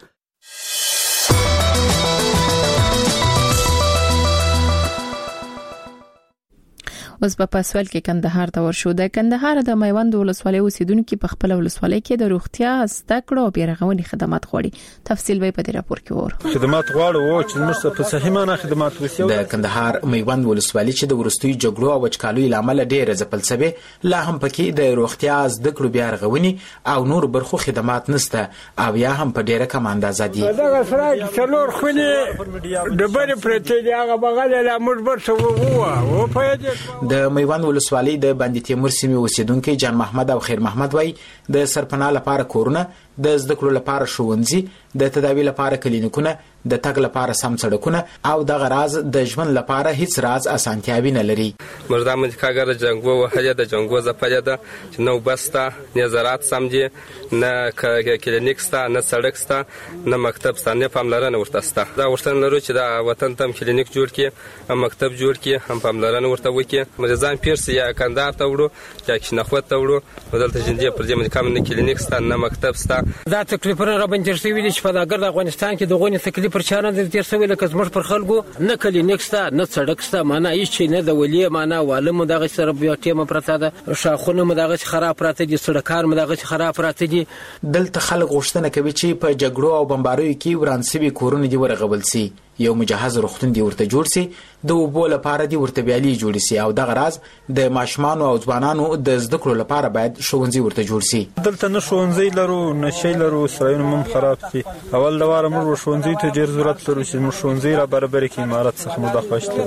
اوس په پاسوال کې کندهار ته ورشو. د کندهار د میوند ولسوالۍ اوسیدونکو په خپل ولسوالۍ کې د روغتیا زده کړو او بیرغونی خدمات غواړي. تفصیل به په دې راپور کې وره. خدمات غواړو چې موږ په صحیح معنی خدمات وسیو. د کندهار میوند ولسوالۍ چې د ورستوي جګړو او وچکالۍ لامل ډېر ځپل شوی، لا هم پکې د روغتیا زده کړو بیرغونی او نور برخو خدمات نشته او یا هم په ډېره کم اندازه دي. دا سره څلور خونې د بری پرته دی هغه بغل له موږ برسو وو په دې. د میوند ولسوالۍ د باندې تیمور سیمې اوسیدونکو جان محمد او خیر محمد وای د سرپناه لپاره کورونه، د زده کړو لپاره ښوونځي، د تداوی لپاره کلینیکونه، د تګ لپاره سم سړکونه او د غراز د ژوند لپاره هیڅ راز اسانتیاوي نه لري. مردا مې کاګر جنگو وهله د جنگو زپاله ده چې نو بستا نه زراعت سمجي نه کلینیک ستا نه سړک ستا نه مکتب ستا نه پاملرنه ورته ستا. دا ورتن لرو چې دا وطن تم کلینیک جوړ کړي، مکتب جوړ کړي، هم پاملرنه ورته وکړي. مرزان پیرس یا کندهار ته وړو یا کښنخوت ته وړو بدلته جندې پر دې مې کم نه کلینیک ستا نه مکتب ستا. دا تکلیفونه را باندې شوي دي چې په دغه افغانستان کې دغه تکلیف پر چاران دي تیر شوی لکه زموږ پر خلکو نه کلینیک ستا نه سړک ستا معنا هیڅ نه د ولی معنا والم دغه سره بیا ټیمه پرته ده، شاخونه مدغه خراب پراته دي، سړکان مدغه خراب پراته دي. دلته خلک غوښتنه کوي چې په جګړو او بمباریو کې ورانسوي کورونه دي ورغبل سي، یو مجهز روغتون دی ورته جوړ سي، د اوبو لپاره دی ورته بیالي جوړ سي او د غراز د ماشومان او ځوانانو د زده کړو لپاره باید ښوونځي ورته جوړ سي. دلته نه ښوونځي لرو نه شي لرو، سرایونه هم خراب دي. اول د واره موږ ښوونځي ته ډیر ضرورت لرو چې موږ ښوونځي را برابر کړي، امارات څخه مو د خوښته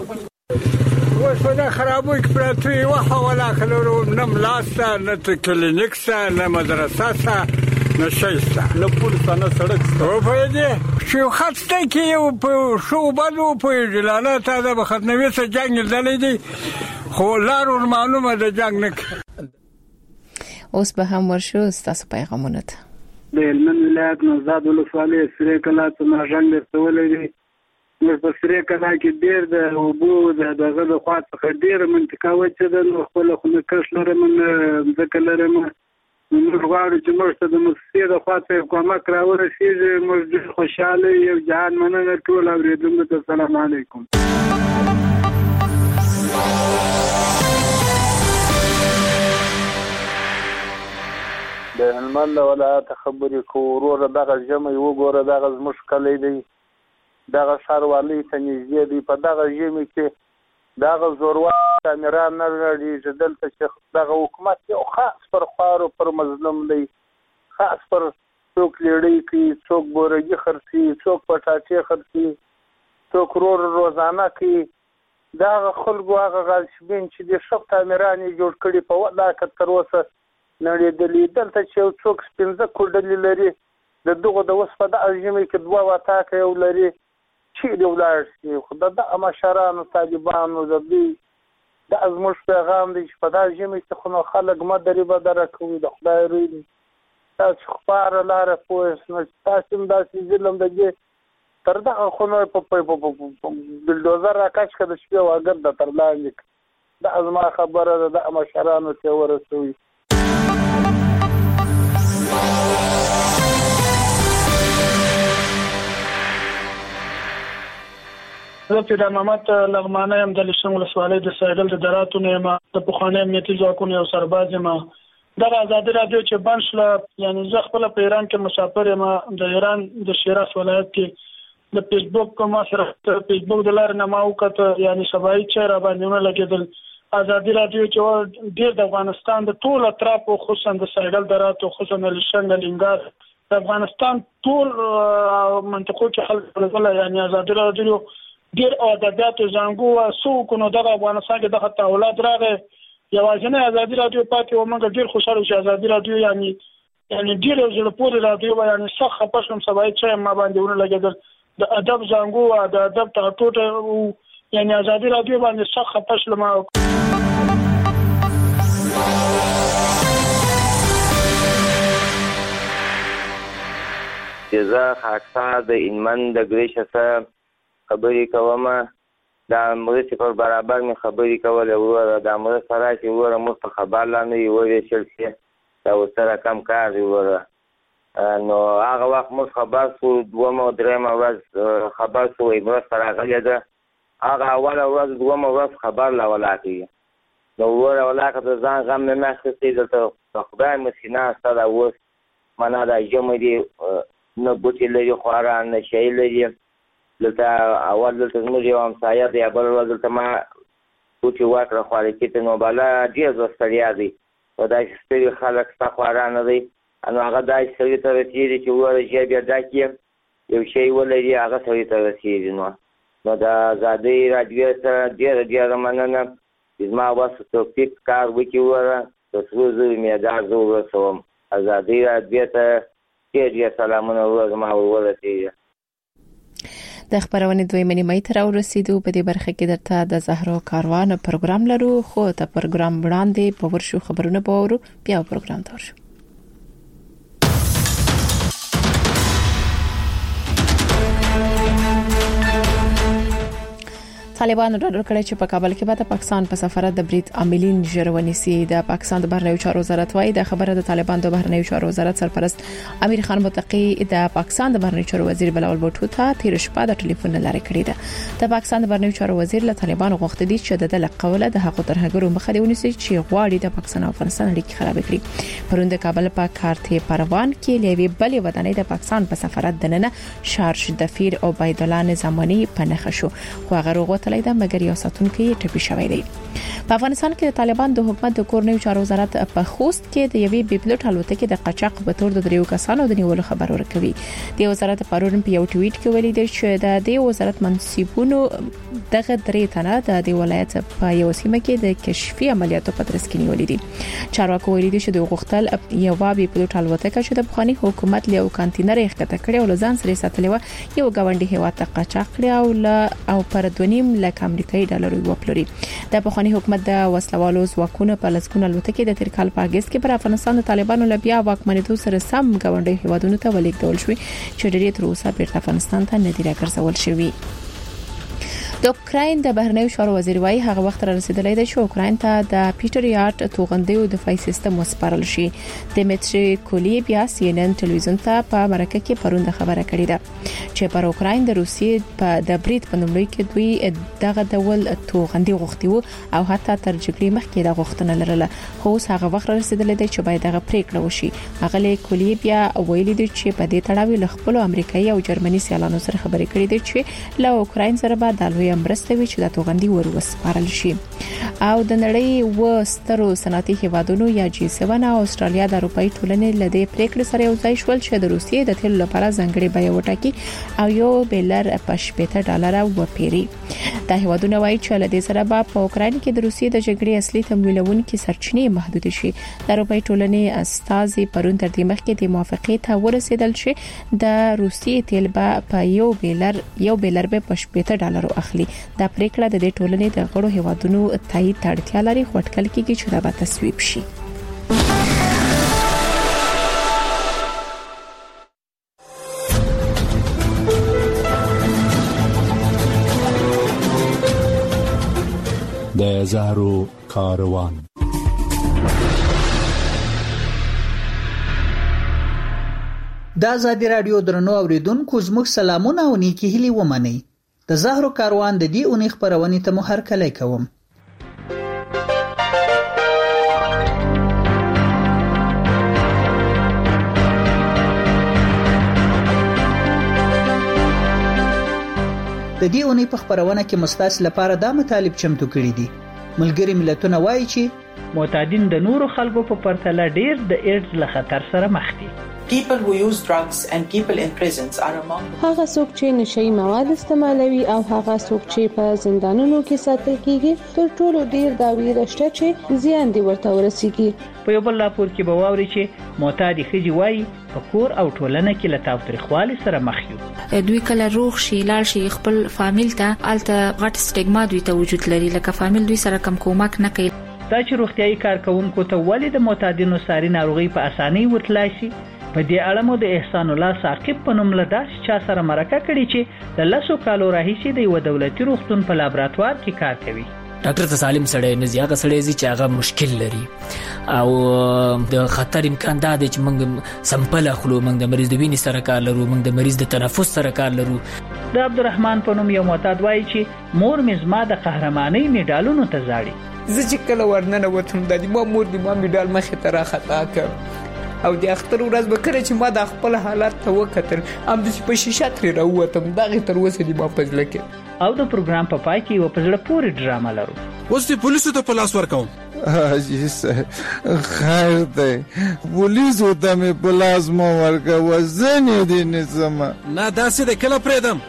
اوس په دا خرابوي کې پراته وخه ولا خلورو نه ملاسته نه کلینیک سته نه مدرسه سته نه شي سته نه پول سته نه سړک سته. او په دې چې خط سته کې یو په شو بدو په جلاله تا د بختنوي سره جنگ دلې دي خو لارو معلومه د جنگ نه. اوس به هم ورشو تاسو پیغامونه ته. د هلمند ولایت نوزاد ولسوالۍ سری کلا څخه ژوند درتولې دي. موږ په سری کلا کې ډېر د اوبو د دغه د خوا څخه ډېر منطقه وچه ده، نو خپل خو نه کښ لرم نه ځکه لرم. موږ غواړو چې موږ ته د مؤسسې د خوا څخه کومک راورسېږي. موږ ډېر خوشحاله یو جهان مننه ټول اورېدونکو ته سلام علیکم. د هلمند ولایت خبرې کوو. وروره دغه ژمی وګوره، دغه زموږ کلی دی، دغه ښاروالۍ ته نږدې دی. په دغه ژمي کې دغه زوروال کامیران نه لري. دلته چې دغه حکومت یو خاص پر خوارو پر مظلوم دی، خاص پر څوک لیړۍ کوي، څوک بورګي خرڅي، څوک پټاټې خرڅي، څوک رور روزانه کوي. دغه خلکو هغه غالشبین چې د شخص کامیران یې جوړ کړي په ولاکه تر اوسه نړېدلې. دلته چې یو څوک پنځه کوډلې لري، د دغه د اوس په دغه ژمي کې دوه وتاکه یو لري، چیرې ولاړ شي. خو د دغه مشرانو طالبانو د دوی دا زموږ پیغام دی چې په دغه ژمي کې خو نو خلک مه درې بدره کوي. د خدای روی دی، تاسو خپاره لاره پوه نو تاسو هم داسې ظلم د دې تر دغه خو نو په بلډوزر راکش کړه د شپې واګر د تر لاندې دا زما خبره ده، د مشرانو ته ورسوي. زه پیدا محمد لغمانه یم د لشن ولسوالۍ د سایډل د دراتو نه یم، د پخواني امنیتي ځواکونو یو سرباز یم. دغه ازادي رادیو چې بند شوله، یعنې زه خپله په ایران کې مسافر یم، د ایران د شیراز ولایت کې د فیسبوک ما سره فیسبوک د لارې نه ما وکته، یعنې سبایي چې را باندې ونه لګېدل. ازادي رادیو چې ډېر د افغانستان د ټول اطرافو خصوصا د سایډل دراتو خصوصا د لشن د لینګار د افغانستان ټول منطقو کې خلک ولګله، یعنې ازادي رادیو ډېر ادبیاتو زنګو سو کو نو د افغانستان کې دغه تحولات راغی. یوازینی ازادي رادیو پاتې و. موږ ډېر خوشاله چې ازادي رادیو یعنی یعنی ډېر زړه پورې رادیو و، یعنی څخه خپه شوم سبا چې ما باندې ونه لګېدل د ادب زنګو او د ادب ټاټوټه، یعنی ازادي رادیو باندې څخه خپه شوم. جزا خاصه د انمن د ګریشه سره خبرې کوم. د مرستې پر برابر مې خبرې کولې. وروره د مرسته راشي، وروره موږ په خبر لاندې یې وویشل چې دا ورسره کم کار دی. وروره نو هغه وخت موږ خبر شو، دومه درېیمه ورځ خبر شو مرسته راغلې ده. هغه اوله ورځ دومه ورځ خبر لا ولاکړي نو وروره ولاکه د ځان غم مې نه اخیستی دلته خدای مسکینه ستا دا اوس معنا دا ژمی دی نه بوټي لري خواره نه شی لري دلته اول دلته زموږ یو همسایه دی بل ورځ دلته ما بوټي ورکړه خوارکي ته نو بالا ډېر زه ستړیا دی او داسې ستړي خلک ستا خواره نه دی نو هغه داسې سړي ته رسېږي چې وروره ژر بیا ډک یم یو شی ولري هغه سړي ته رسېږي نو نو د ازادۍ راډیو سره ډېره ډېره مننه چې زما بس توفیق کار وکړي وروره د سرو زرو مې دا زه ورسوم ازادۍ راډیو ته ډېر ډېر سلامونه وروره زما ورسېږي. د خبرونې دویمه نیمه ته راورسېدو. په دې برخه کې درته د زهرا کاروان پروګرام لرو خو ته پروګرام وړاندې په ورشو خبرونه به ورو بیا پروګرام ته ورشو. طالبانو ډاډ کړی چې په کابل کې به د پاکستان په سفارت د برید عاملین ژرونی سي. د پاکستان د بهرنیو چارو وزارت وايي د خبره د طالبانو د بهرنیو چارو وزارت سرپرست امیر خان متقی د پاکستان د بهرنیو چارو وزیر بلاول بوټو ته تیر شپه د ټلیفون لاره کړی ده. د پاکستان د بهرنیو چارو وزیر له طالبانو غوښتي دي چې د دلقوله د حقوق ترهګرو مخه دی ونیسي چې غواړي د پاکستان او افغانستان اړیکې خراب کړي. پروند کابل په کارته پروان کې لوي بلې ودانۍ د پاکستان په سفارت دننه شارج دفیر او بيد الله نظامني پنهخ شو خو هغه وروغتلې ده مګر یو ساتونکو ټپي شوی دی. په افغانستان کې د طالبان د حکومت د کورنیو چارو وزارت په خوست کې د یوې بیپلوټ الوتکې د قاچاق په تور د دریو کسانو د نیولو خبر ورکوي. د وزارت پرون په یو ټویټ کې ویلي دی چې د دې وزارت منسوبونو دغه درې تنه د دې ولایت په یو سیمه کې د کشفي عملیاتو په ترڅ کې نیولې دي. چارواکو ویلي دي چې د غختل یو بیپلوټ الوتکه چې د بخاني حکومت له کانټینر یې کته کړی او ځان سره ساتلې و یو گاونډي هیواد ته قاچاق کړی او او پر دونیم لک امریکایي ډالر وپلوري. د بخاني حکومت د وسلوالو ځواکونو په لسګونه الوتکې د تیر کال په اگست کې پر افغانستان د طالبانو لبیا واکمنېدو سره سم گاونډي هیوادونو ته ولیکدول شوې چې ډېر تر اوسه بیرته افغانستان ته نه دی راګرځول شوی. د اوکراین د بهرنیو چارو وزیر وايي هغه وخت را رسیدلې ده چې اوکراین ته د پیټریاټ توغندیو دفاعي سیستم وسپارل شي. دمیټری کولیبیا سی ان ان ټلویزیون ته په مرکه کې پروند خبره کړې ده چې پر اوکراین د روسیې په د برید په نوملي کې دوی دغه ډول توغندي غوښتي وو او حتی تر جګړې مخکې د غوښتنه لرله خو هغه وخت را رسیدلې ده چې باید دغه پریکړه وشي. هغه کولیبیا ویلي دی چې په دې تړاو له خپل امریکایي او جرمني سیالانو سره خبرې کړې دي چې له اوکراین سره به د لوی مرسته وی چې د توغندي ور وسپارل شي. او د نړۍ و سترو صنعتي هیوادونو یا جی سیون او استرالیا د اروپאי ټولنې لدې پریکړې سره یو ځای شول چې د روسیې د تیلو لپاره ځنګړي بیه وټاکي او یو بیلر په شپږ ډالر وپیري. دا هیوادونه وایي چې لدې سره به په اوکراین کې د روسیې د جګړې اصلي تمویلونکو سرچینې محدود شي. د اروپאי ټولنې استازي پرون تر دې مخکې د موافقې ته ورسېدل چې د روسیې تیل به په یو بیلر یو بیلر به په شپږ ډالر اخلي. دا پریکړه د دې ټولنې د غړو هیوادونو تایید ته اړتیا لري خو اټکل کېږي چې دا به تصویب شي. د زهرو کاروان د ازادي رادیو درنو اوریدونکو زموږ سلامونه او نیکی هیلې ومنئ. د زهرو کاروان د دې اونۍ خبرونه ته مو هرکلی کوم. د دې اونۍ په خبرونه کې مستاس لپاره دا مطالب چمتو کړی دي. ملګری ملتونه وایي چې معتادین د نورو خلکو په پرتله ډیر د ایډز له خطر سره مخ دي. People who use drugs and people in prisons are among هغه څوک چې نشئی مواد استعمالوي او هغه څوک چې په زندانونو کې ساتل کیږي تر ټولو ډیر دا ویره شته چې زیان دی ورته ورسیږي. په یو بل راپور کې به واوري چې معتادی خځې وایي په کور او ټولنه کې له تاوتریخوالي سره مخ یو. دوی کله روغ شي لاړ شي خپل فامیل ته الته غټ سټیګما دوی ته وجود لري لکه فامیل دوی سره کم کومک نه کوي. دا چې روغتيایي کارکونکو ته ولې د معتادینو ساري ناروغي په اسانۍ ورتلای شي په دې اړه مو د احسان الله ثاقب په نوم له داسې چا سره مرکه کړې چې د لسو کالو راهیسې د یو دولتي روغتون په لابراتوار کې کار کوي. ډاکټر ته سالم سړی نه زیاغه سړی چې هغه مشکل لري او د خطر امکان دا دی چې موږ سمپل اخلو، موږ د مریض د وینې سره کار لرو، موږ د مریض د تنفس سره کار لرو. د عبدالرحمن په نوم یو معتاد وایي چې مور مې زما د قهرمانۍ میډالونو ته ځاړي. زه چې کله ورننه وتم د ما مور د ما میډال مخې ته راخطا کړ او د اختر ورځ به کله چې ما د خپل حالت ته وکتل همداسې په شیشه ترې راووتم دغې تر اوسه دې ما په زړه کې. او د پروګرام په پای کې یوه په زړه پورې ډرامه لرو. اوس دې پولیسو ته په لاس ورکوم. حاجی صاحب خیر دی پولیسو ته مې په لاس مه ورکوه زه نه دې نیسم. نه داسې دی کله پرېږدم.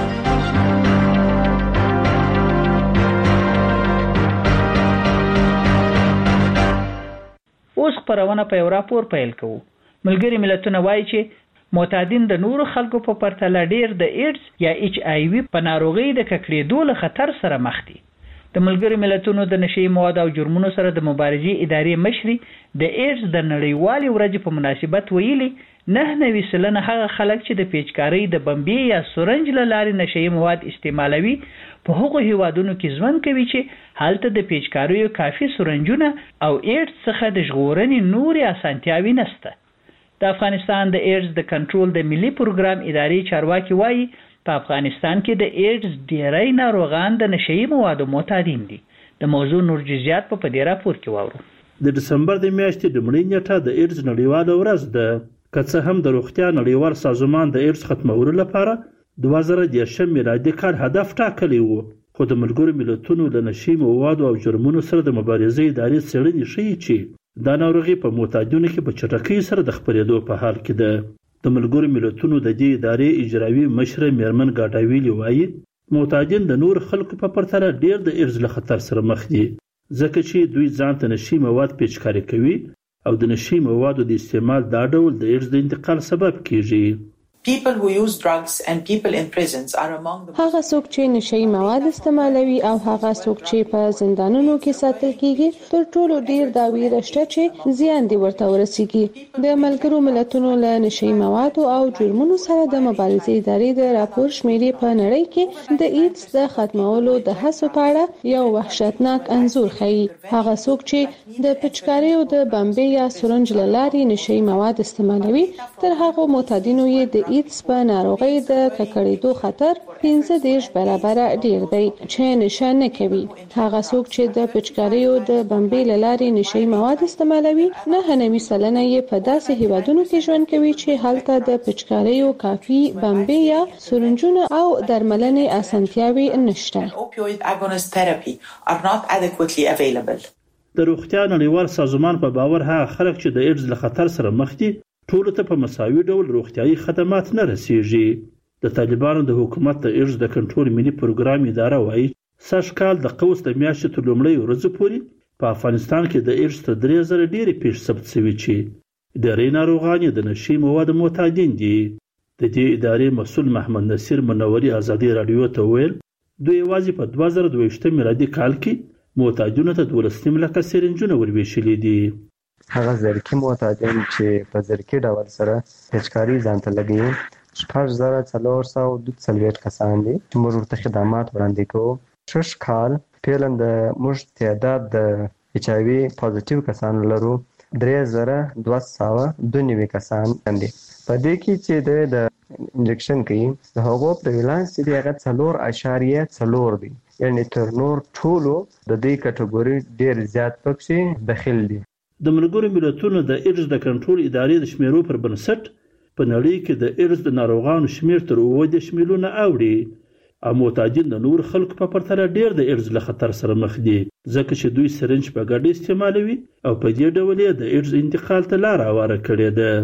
اوس خپرونه په یو راپور پیل کوو. ملګري ملتونه وایي چې معتادین د نورو خلکو په پرتله ډیر د ایډز یا ایچ آی وي په ناروغۍ د ککړېدو له خطر سره مخ دي. د ملګري ملتونو د نشي مواد او جرمونو سره د مبارزې ادارې مشري د ایډز د نړیوالې ورځې په مناسبت ویلي نه نوي سلنه هغه خلک چې د پیچکارۍ د بمبې یا سورنج له لارې نشي مواد استعمالوي په هغو هیوادونو کې ژوند کوي چې هلته د پیچکاریو کافي سورنجونه او ایډز څخه د ژغورنې نورې اسانتیاوې نشته. د افغانستان د ایډز د کنټرول د ملي پروګرام ادارې چارواکي وایي په افغانستان کې د ایډز ډیری ناروغان د نشي موادو معتادین دي. د موضوع نور جزئیات په دې راپور کې واورو. د دسمبر د میاشتې لومړۍ نیټه د ایډز نړیواله ورځ ده. که څه هم د روغتیا نړیوال سازمان د ایډز ختمولو لپاره دوه زره دېرشم میلادي کال هدف ټاکلی و، خو د ملګرو ملتونو له نشي موادو او جرمونو سره د مبارزې ادارې څېړنې ښیي چې دا ناروغي په معتادینو کې په چټکۍ سره د خپرېدو په حال کې ده. د ملګرو ملتونو د دې ادارې اجرایي مشره میرمن ګاډاویلي وایي معتادین د نور خلکو په پرتله ډیر د ایډز له خطر سره مخ دي ځکه چې دوی ځان ته نشي مواد پیچکاري کوي او د نشي موادو د استعمال دا ډول د ایډز د انتقال سبب کیږي. People who use drugs and people in prisons are among the هغه څوک چې نشي مواد استعمالوي او هغه څوک چې په زندانونو کې ساتل کیږي تر ټولو ډیر دا ویره شته چې زیان دی ورته ورسیږي. د ملګرو ملتونو له نشي مواد او جرمونو سره د مبارزې ادارې د راپور شمیرې په نړۍ کې د ایډز د ختمولو د هڅو په اړه یو وحشتناک انځور ښیي. هغه څوک چې د پچکارۍ او د بمبې یا سورنج له لارې نشي مواد استعمالوي تر هغه معتادینو یې د ایډز په ناروغۍ د ککړېدو خطر پنځه دېرش برابره ډیر دی چې نشه نه کوي. هغه څوک چې د پچکارۍ او د بمبې له لارې نشي مواد استعمالوي نه نوي سلنه یې په داسې هیوادونو کې ژوند کوي چې هلته د پچکارۍ او کافي بمبې یا سورنجونه او درملنې اسانتیاوې نشته. opioid agonist therapy are not adequately available. د روغتیا نړیوال سازمان په باور هغه خلک چې د ایډز له خطر سره مخ دي ټولو ته په مساوي ډول روغتیايي خدمات نه رسیږي. د طالبانو د حکومت د ایډز د کنټرول ملي پروګرام اداره وایي سږ کال د قوس د میاشتې تر لومړۍ ورځې پورې په افغانستان کې د ایډز تر درې زره ډېرې پیښې ثبت شوي چې ډېری ناروغان یې د نشي موادو معتادین دي. د دې ادارې مسؤل محمد نصیر منوري ازادي راډیو ته وویل دوی یوازې په دوه زره دوه میلادي کال کې معتادینو ته دولس نیم لکه سرنجونه ورویشلي دي. هغه زرکی معتادین چې په زرکی ډول سره پیچکاري ځان ته لګوي شپږ زره څلور سوه دوه څلوېښت کسان دي چې موږ ورته خدمات وړاندې کوو. شش کال فعلا د موږ تعداد د ایچ آی وي پازیټیو کسانو لرو درې زره دوه سوه دوه نوي کسان دي. په دې کې چې د انجکشن کوي د هغو پریوالانس چې دی هغه څلور اعشاریه څلور دی یعنی تر نور ټولو د دې کټګوري ډېر زیات پکې داخل دي. د ملګرو ملتونو د ایډز د کنټرول ادارې د شمیرو پر بنسټ په نړۍ کې د ایډز د ناروغانو شمیر تر اووه دېرش میلیونه اوړي او معتادین د نور خلکو په پرتله ډیر د ایډز له خطر سره مخ دي ځکه چې دوی سرنج په ګډه استعمالوي او په دې ډول یې د ایډز انتقال ته لار هواره کړې ده.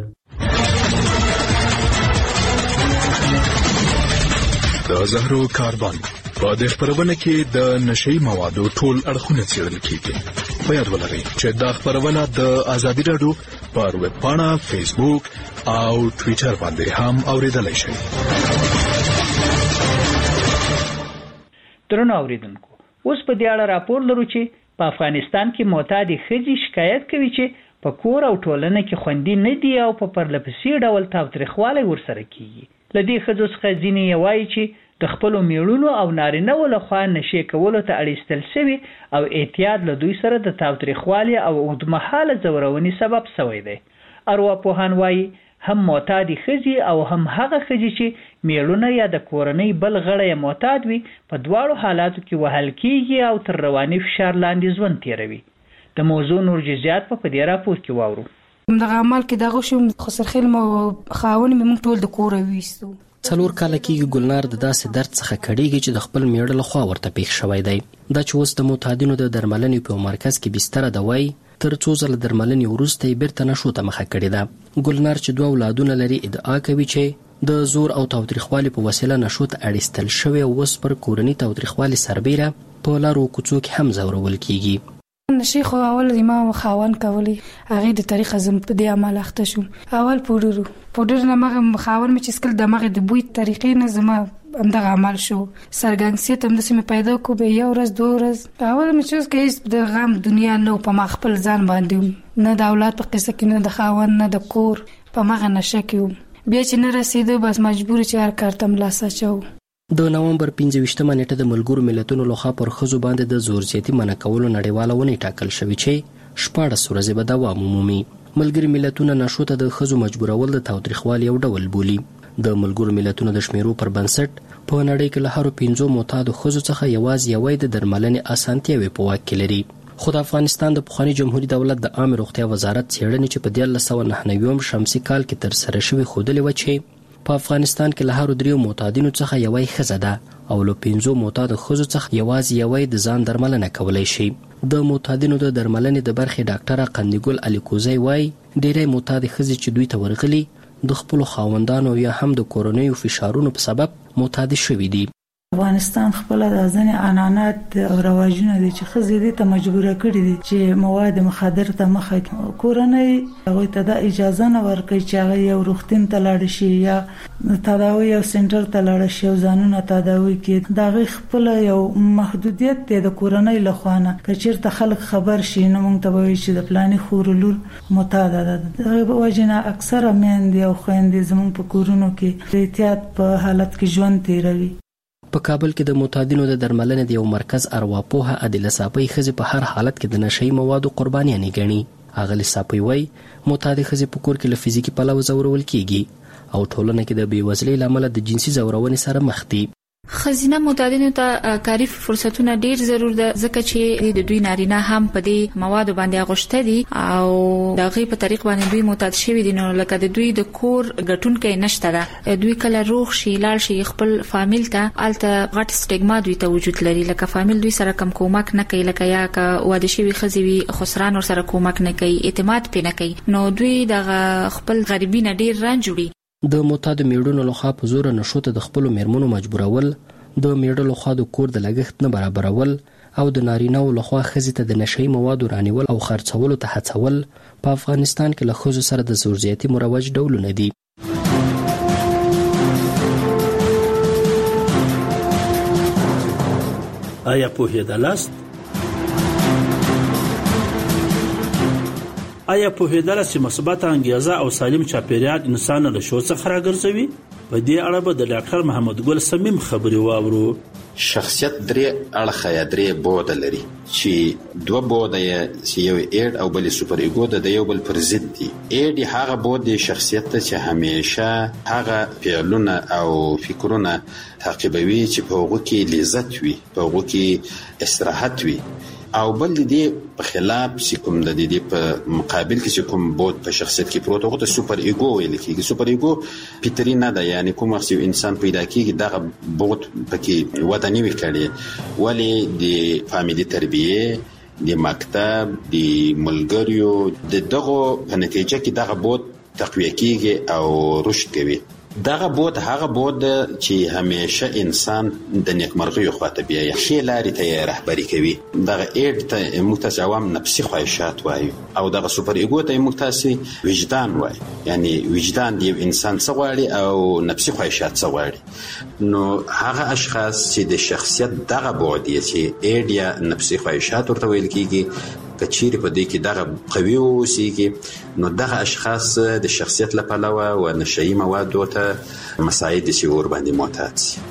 د زهرو کاربن په دې خبرونه کې د نشي موادو ټول اړخونه څېړل کیږي. په یاد ولرئ چې دا خبرونه د ازادي راډیو پر ویب پاڼه، فیسبوک او ټویټر باندې هم اوریدلای شئ. درنو اوریدونکو اوس په دې اړه راپور لرو چې په افغانستان کې معتادي ښځې شکایت کوي چې په کور او ټولنه کې خوندي نه دي او په پرلپسې ډول تاوتریخوالی ورسره کیږي. له دې ښځو څخه ځینې یې وایي چې د خپلو میړونو او نارینه‌و لخوا نشې کولو ته اړیستل شوي او اعتیاد له دوی سره د تاوتریخوالي او اوږدمهاله ځورونې سبب شوی دی. ارواپوهان وایي هم معتاد ښځې او هم هغه ښځې چې میړونه یا د کورنۍ بل غړی معتاد وي په دواړو حالاتو کې وهل کیږي او تر رواني فشار لاندې ژوند تیروي. د موضوع نور جزئیات په دې راپور کې واورو. دغه عمل کې دغه شوم خسرخیل مو خاون مې موږ ټول د کور وېستو. څلور کاله کېږي ګلنار د داسې درد څخه کړېږي چې د خپل میړه لخوا ورته پیښ شوی دی. دا چې اوس د معتادینو د درملنې په مرکز کې بستره ده وایي تر څو ځله درملنې وروسته یې بیرته نشو ته مخه کړې ده. ګلنار چې دوه اولادونه لري ادعا کوي چې د زور او تاوتریخوالي په وسیله نشو ته اړیستل شوی او اوس پر کورني تاوتریخوالي سربیره په لارو کوڅو کې هم ځورول کېږي. نشي خو اول امام خاون کولی هغه د طریقه زم په دې عمل اخته شو. اول پودرو پودر نه مغه خاون مې چې سکل د مغه د بوی طریقې نه زما همدغه عمل شو. سرګنګسیت هم د سیمه پیدا کو به یو ورځ دوه ورځ اول مې چې کیس د غم دنیا نو په ما خپل ځان باندې نه د اولاد په قصه کې نه د خاون نه د کور په مغه نشه کې بیا چې نه رسیدو بس مجبور چې هر کار تم لاسه چو. د نومبر پنځه ویشتمه نیټه د ملګرو ملتونو لخوا پر ښځو باندې د زور زیاتي منع کولو نړیواله ونې ټاکل شوې چې شپاړس ورځې به دوام ومومي. ملګري ملتونه نشو ته د ښځو مجبورول د تاوتریخوالي یو ډول بولي. د ملګرو ملتونو د شمیرو پر بنسټ په نړۍ کې له هرو پنځو معتادو ښځو څخه یوازې یوې د درملنې اسانتیاوې په واک کې لري. خو د افغانستان د پخواني جمهوریت دولت د عامه روغتیا وزارت څېړنې چې په دیارلس سوه نهه نوي شمسي کال کې ترسره شوې ښودلې وه چې په افغانستان کې له هرو دریو معتادینو څخه یوې ښځه ده او له پنځو معتادو ښځو څخه یوازې یوې د ځان درملنه کولی شي. د معتادینو د درملنې د برخې ډاکټره قندګل الیکوزی وایي ډېری معتادې ښځې چې دوی ته ورغلي د خپلو خاوندانو یا هم د کورنیو فشارونو په سبب معتادې شوي دي. افغانستان خپل د ځنې عنعنات او رواجونه دي چې ښځې دې ته مجبوره کړي دي چې مواد مخدر ته مخه کورنۍ هغوی ته د اجازه نه ورکوي چې هغه یو روغتون ته لاړ شي یا تداوی او سنټر ته لاړ شي او ځانونه تداوی کړي. د هغې خپل یو محدودیت دی د کورنۍ لخوا نه. که چېرته خلک خبر شي نو موږ ته به وایي چې د فلاني خور لور معتاده ده. د هغې په وجې نه اکثره میندې او خویندې زموږ په کورونو کې د احتیاط په حالت کې ژوند تیروي. په کابل کې د معتادینو د درملنې د یو مرکز ارواپوهه عادله صافۍ ښځې په هر حالت کې د نشهیي موادو قربانیانې ګڼي. اغلې صافۍ وایي معتادې ښځې په کور کې له فزیکي پلوه ځورول کیږي او ټولنه کې د بېوزلۍ له امله د جنسي ځورونې سره مخ دي. ښځینه معتادینو ته کاري فرصتونه ډیر ضرور ده ځکه چې د دوی نارینه هم په دې موادو باندې اغوشته دي او د هغې په طریق باندې دوی معتاد شوي دي. نو لکه د دوی د کور ګټونکی نشته ده. دوی کله روغ شي لاړ شي خپل فامیل ته هلته غټ سټیګما دوی ته وجود لري. لکه فامیل دوی سره کم کومک نه کوي لکه یا که واده شوي ښځې وي خسران ورسره کومک نه کوي اعتماد پرې نه کوي نو دوی دغه خپل غریبي نه ډېر رنج وړي. د معتادو میړونو لخوا په زوره نشو ته د خپلو میرمنو مجبورول د میړه لخوا د کور د لګښت نه برابرول او د نارینه‌و لخوا ښځې ته د نشهیي موادو رانیول او خرڅولو ته هڅول په افغانستان کې له ښځو سره د زور زیاتي مروج ډولونه دي. آیا پوهېدلاست آیا پوهېدله چې مثبته انګیزه او سالم چاپیریال انسان له شور څخه راګرځوي؟ په دې اړه به د ډاکټر محمد ګل صمیم خبرې واورو. شخصیت درې اړخه یا درې بوده لري چې دوه بوده یې چې یو ایډ او بل سوپر ایګو د یو بل پر ضد دي. ایډ هغه بود شخصیت ته چې همیشه هغه فعلونه او فکرونه تعقیبوي چې په هغو کې لذت وي په هغو کې استراحت وي او بل دې په خلاف چې کوم د دې په مقابل کې چې کوم بود په شخصیت کې پروت هغه ته سوپر ایګو ویل کېږي. سوپر ایګو پیتری نه ده یعنی کوم وخت یو انسان پیدا کېږي دغه بود پکې وده نه وي کړې ولې د فامیلي تربیه د مکتب د ملګریو د دغه په نتیجه کې دغه بود تقویه کېږي او رشد کوي. دغه بود هغه بود چې همیشه انسان د نیکمرغیو خواته بیایي ښې لارې ته یې رهبري کوي. دغه ایډ ته موږ تاسې عوام نفسي خواهشات وایو او دغه سوپر ایګو ته موږ تاسې وجدان وایو یعنی وجدان د یو انسان څه غواړي او نفسي خواهشات څه غواړي. نو هغه اشخاص چې د شخصیت دغه بود یې چې ایډ یا نفسي خواهشات ورته ویل کېږي کچېرې په دې کې دغه قوي واوسېږي نو دغه اشخاص د شخصیت له پلوه و نشهیي موادو ته مساعد دي چې ورباندې معتاد شي.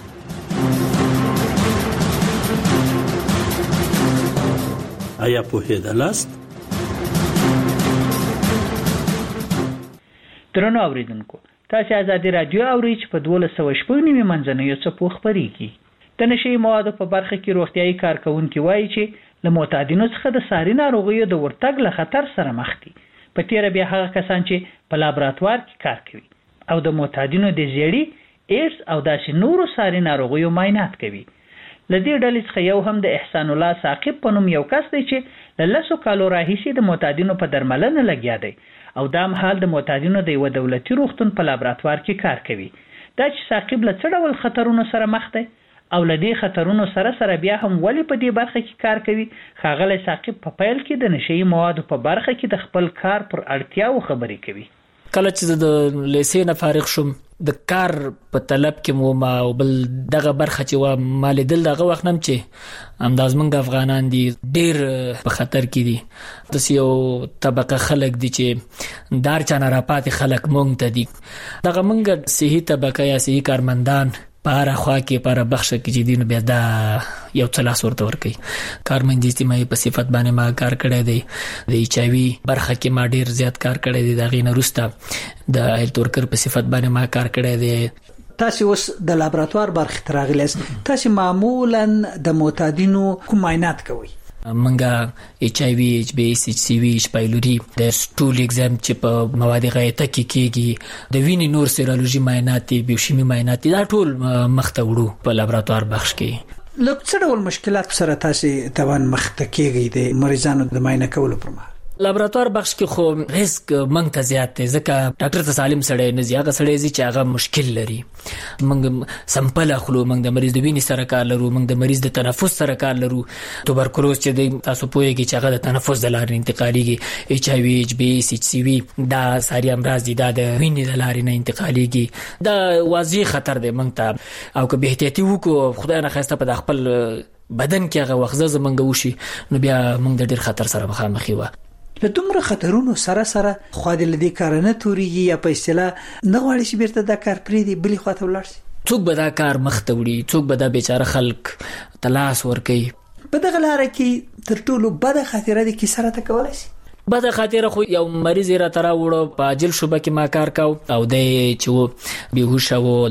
آیا پوهېدلاست؟ درنو اوریدونکو تاسو آزادي رادیو اورئ چې په دولس سوه شپږ نیمې منځنیو څپو خپرېږي د نشي موادو په برخه کې روغتیايي کارکونکي وایي چې له معتادینو څخه د ساري ناروغیو د ورتګ له خطر سره مخ دي. په تیره بیا هغه کسان چې په لابراتوار کې کار کوي او د معتادینو د زیړي ایډز او داسې نورو ساري ناروغیو معاینات کوي. له دې ډلې څخه یو هم د احسان الله ثاقب په نوم یو کس دی چې له لسو کالو راهیسې د معتادینو په درملنه لګیا دی او دا مهال د معتادینو د یو دولتي روغتون په لابراتوار کې کار کوي. دا چې ثاقب له څه ډول خطرونو سره مخ دی او له دې خطرونو سره سره بیا هم ولې په دې برخه کې کار کوي، ښاغلی ثاقب په پیل کې د نشهیي موادو په برخه کې د خپل کار پر اړتیاو خبرې کوي. کله چې د لیسې نه فارغ شوم د کار په طلب کې مو ما او بل دغه برخه چې و ما لیدل دغه وخت نم چې همداز موږ افغانان دي ډېر په خطر کې دي. داسې یو طبقه خلک دي چې دار چا نه راپاتې خلک موږ ته دي. دغه موږ صحي طبقه یا صحي کارمندان په هره خوا کې په هره بخشه کې چې دي نو بیا دا یو څه لاس ورته ورکوي. کارمندي اجتماعي په صفت باندې ما کار کړی دی. د ایچ آی وي برخه کې ما ډېر زیات کار کړی دی. د هغې نه وروسته د هیلت ورکر په صفت باندې ما کار کړی دی. تاسو اوس د لابراتوار برخه ته راغلی یاست. تاسو معمولا د معتادینو کوم معاینات کوئ؟ منګه ایچ آی وی، ایچ بی ایس، ایچ سی وی، ایچ پایلوري، د سټول ایگزام چې په مواد غایطه کې کېږي، د وینې نور سیرولوژي معاینات، بیوشیمي معاینات، دا ټول مخ ته وړو په لابراتوار بخش کې. لکه څه ډول مشکلات سره تاسو توان مخ ته کېږئ د مریضانو د معاینه کولو پر مهال؟ لابراتوار بخش کې خو ریسک منګ ته زیات دی ځکه ډاکټر ته سالم سړی نه ځي. هغه سړی ځي چې هغه مشکل لري. منګ سمپل اخلو، منګ د مریض د وینې سره کار لرو، منګ د مریض د تنفس سره کار لرو. توبرکلوز چې دی تاسو پوهیږئ چې هغه د تنفس د لارې انتقالیږي. ایچ آی وی، ایچ بی ایس، ایچ سی وی دا ساري امراض دي، دا د وینې د لارې نه انتقالیږي. دا واضح خطر دی منګ ته. او که به احتیاطي وکړو خدای نخواسته په خپل بدن کې هغه وخت زمونږ وشي نو بیا موږ د ډېر خطر سره مخامخ یو. له دومره خطرونو سره سره خو د لدې کار نه توريږي یا په اصطلاح نه غواړي چې بیرته دا کار پرېږدي بلې خواته ولاړ شي. څوک به دا کار مخ ته وړي، څوک به دا بیچاره خلک تلاس ورکوي. په دغه لاره کې تر ټولو بده خاطره د کیسه راته کولی شي؟ بده خاطره خو یو مریض را ترا وړو په عاجل شوبه کې ما کار کاو او د چې بیهوش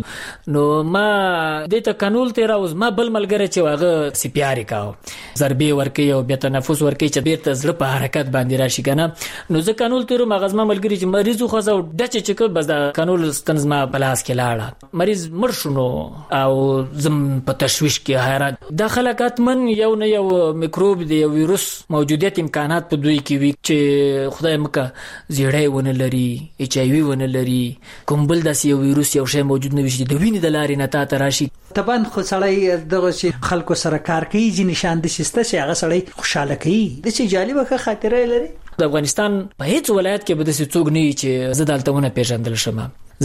و نو ما د ته قانون تیرا اوس ما بل ملګری چې واغه سپیاري کاو ضربې ورکي او بیا تنفس ورکي چې بیرته زړه په حرکت باندې راشي کنه. نو زه قانون تیرو مغزما ملګری چې مریض خو زو ډچ چې بس دا قانون ستنز ما پلاس کې لاړه مریض مر شونو او زم په تشويش کې حیران. د خلکات من یو نه یو میکروب دی ویروس موجودیت امکانات په دوی کې وي چې خدای مکه زیړای ونه لري، ایچ آی وی ونه لري، کوم بل داسې یو ویروس یو شی موجود نه وي چې د وینې د لارې نه تا ته راشي. طبعا خو سړی دغه چې خلکو سره کار کوي ځینې شان د شسته چې هغه سړی خوشاله کوي د چې جالبه خاطره لري. د افغانستان په هیڅ ولایت کې به داسې څوک نه وي چې زه دلته ونه پیژندل شم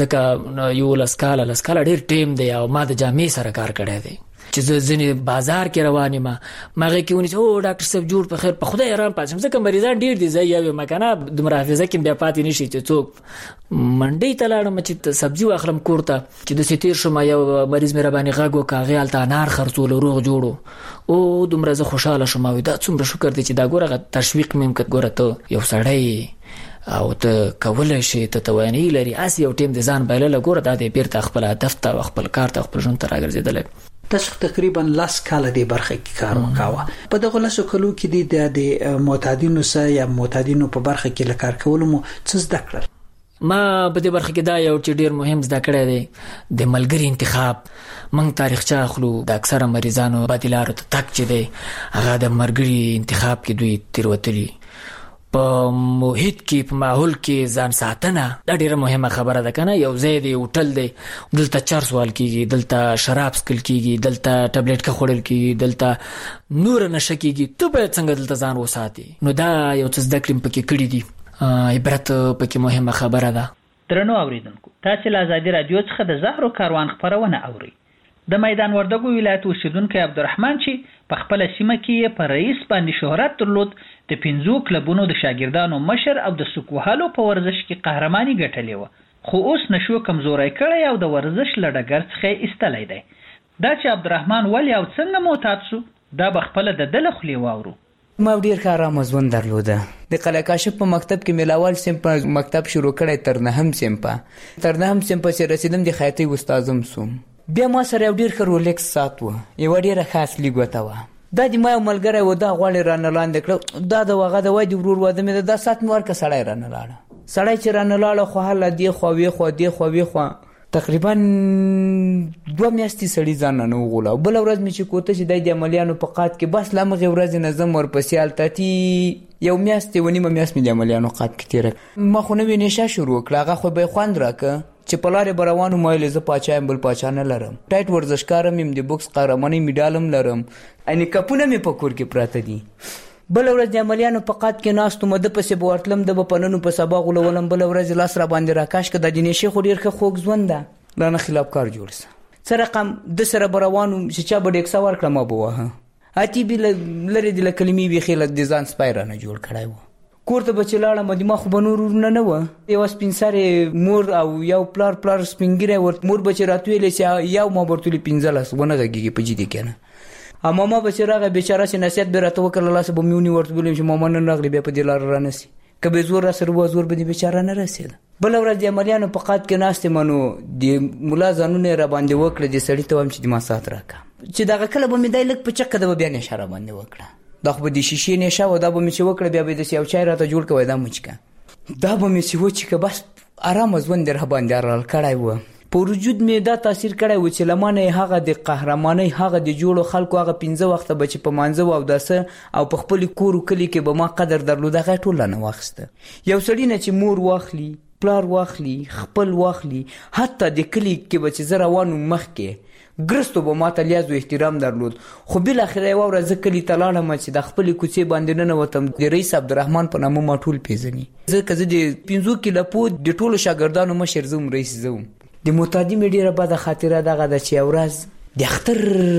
ځکه یو لسکاله لسکاله ډېر ټیم دی او ما د جامع سره کار کړی دی چې زه ځنې بازار کې روان یم ماغه کې ونی چې او ډاکټر صاحب جوړ په خیر په خدای آرام پاتم ځکه مریضان ډیر دي زه یو مکانه د محافظه کې بیا پاتې نشي چې څوک منډي ته لاړم چې سبزی واخلم کوړه چې د ستیر شوم یو مریض مې را باندې غاګو کاغه الته انار خرڅول روغ جوړو او دومره زه خوشاله شوم او دا څومره شکر دی چې دا ګوره تشویق مې مکت ګوره ته یو سړی او ته کولای شي ته توانی لري اس یو ټیم د ځان بایله ګوره دا د بیرته خپل هدف ته خپل کار ته خپل ژوند ته راګرځیدل. تاسو تقریبا لاس کال دی برخه کې کار وکاوه په دغه لاسو کلو کې د معتادینو سره یا معتادینو په برخه کې لکار کول مو څه زده کړل؟ ما په دې برخه کې دا یو چې ډیر مهم زده کړی دی د ملګری انتخاب. موږ تاریخچه اخلو د اکثره مریضانو بدیلارو ته تک چې دی هغه د مرګري انتخاب کې دوی تیروتلي. په محیط کې په ماحول کې ځان ساتنه دا ډیره مهمه خبره ده کنه. یو ځای دی هوټل دی دلته چرس وال کیږي، دلته شراب سکل کیږي، دلته ټابلیټ کا خوړل کیږي، دلته نور نشه کیږي. ته به څنګه دلته ځان وساتې؟ نو دا یو څه زده کړم پکې کړی دي. عبرت پکې مهمه خبره ده. درنو اوریدونکو تاسو له آزادي رادیو څخه د زهرو کاروان خبرونه اورئ. د میدان وردګو ولایت اوسیدونکو عبدالرحمن چې په خپل سیمه کې په رئیس باندې شهرت درلود د پنځو کلبونو د شاګردانو مشر او د سکوهالو په ورزش کې قهرماني ګټلې و خو اوس نشو کمزوري کړی او د ورزش لړګر څخه ایستلای دی. دا چې عبدالرحمن ولی او څنګه معتاد شو دا بخپله د دل خلی واورو. ما ډیر ښه آرامه ژوند درلوده. د قلعه کاشف په مکتب کې مې لاول سیم په مکتب شروع کړی تر نهم سیم په تر نهم سیم پسې رسېدم د خیاطۍ استازم سوم. بیا ما سره یو ډیر ښه رولکس ساعت و، یوه ډیره ښه اصلي ګوته وه. دا د ما یو ملګری و، دا غواړې رانه لاندې کړه. دا د هغه د وای د ورور واده مې ده، دا ساعت مې ورکړه، سړی رانه لاړه. سړی چې رانه لاړه خو هله دې خوا وې خوا دې خوا وې خوا تقریبا دوه میاشتې سړي ځان نه وغولاو. بله ورځ مې چې کوته چې دی د عملیانو په قات کې، بس له همغې ورځې نه ځم ورپسې هلته یو میاشت یوه نیمه میاشت مې د عملیانو قات کې تېره. ما خو نوې نشه شروع کړه، هغه خو به یې خوند راکړه چې په لارې به روان وم، ویلې زه پاچا یم بل پاچا نه لرم. ټایټ ورزشکار یم، د بوکس قهرمانۍ میډال هم لرم، یعنې کپونه مې په کور کې پراته دي. بله ورځ د عملیانو په قات کې ناست وم، ده پسې به ورتلم، ده به په نن په سبا غولولم. بله ورځ لاس را باندې راکاش که دا د نشې خو ډېر ښه خوږ ژوند ده، لا نه خلاف کار جوړ شه. څه رقم ده سره به روان وم چې چا به ډېکسه ورکړه ما به واهه. اتي بې لرې د له کلمې بیخي له د ځان سپی رانه جوړ کړی و. کور ته به چې لاړم د ما خو به نور ورونه نه وه، یوه سپین سرې مور او یو پلار پلار سپین ږیری ورته مور به چې راتویلې چې یو ما به ورته ویلې پنځلس ونه غږېږي په جدي کې نه. او ماما به چې راغی بیچاره چې نصیحت به یې راته وکړ، له لاسه به مې ونیو، ورته ویلم چې ماما نن راغلې بیا په دې لاره رانه سي، که به زور را سره وه زور به دې بیچاره نه رسېده. بله ورځ د عملیانو په قات کې ناست یم، نو د ملا ځانونه یې را باندې وکړه. د سړي ته وایم چې د ما ساعت راکړه، چې دغه کله به مې دی لږ په چکه ده به بیا نشه را باندې وکړه. دا خو به د شیشې نشه وه، دا به مې چې وکړه بیا به یې داسې یو چای راته جوړ کړه، دا مچکه دا به مې چې وچکه، بس ارامه ژوند یې را باندې ارال کړی و. په وجود مې دا تاثیر کړی و چې له ما نه هغه د قهرمانۍ، هغه د جوړو خلکو هغه پنځه وخته به چې په مانځه و اوداسه او په خپل کور و کلي کې به ما قدر درلود، هغه یې ټول رانه واخیسته. یو سړي نه چې مور واخلي، پلار واخلي، خپل واخلي، حتی د کلي کې به چې زه روان وم مخکې ګرستو به ما ته لیاز و احترام درلود. خو بالاخره یوه ورځ زه کلي ته لاړم چې د خپلې کوڅې باندې ننوتم، د رئیس عبدالرحمن په نامه ما ټول پېژني، ځکه زه د پنځو کلپو د ټولو شاګردانو مشر زه وم، رئیس زه وم. د معتادي مې ډېره بده خاطره دغه ده چې یو ورځ د اختر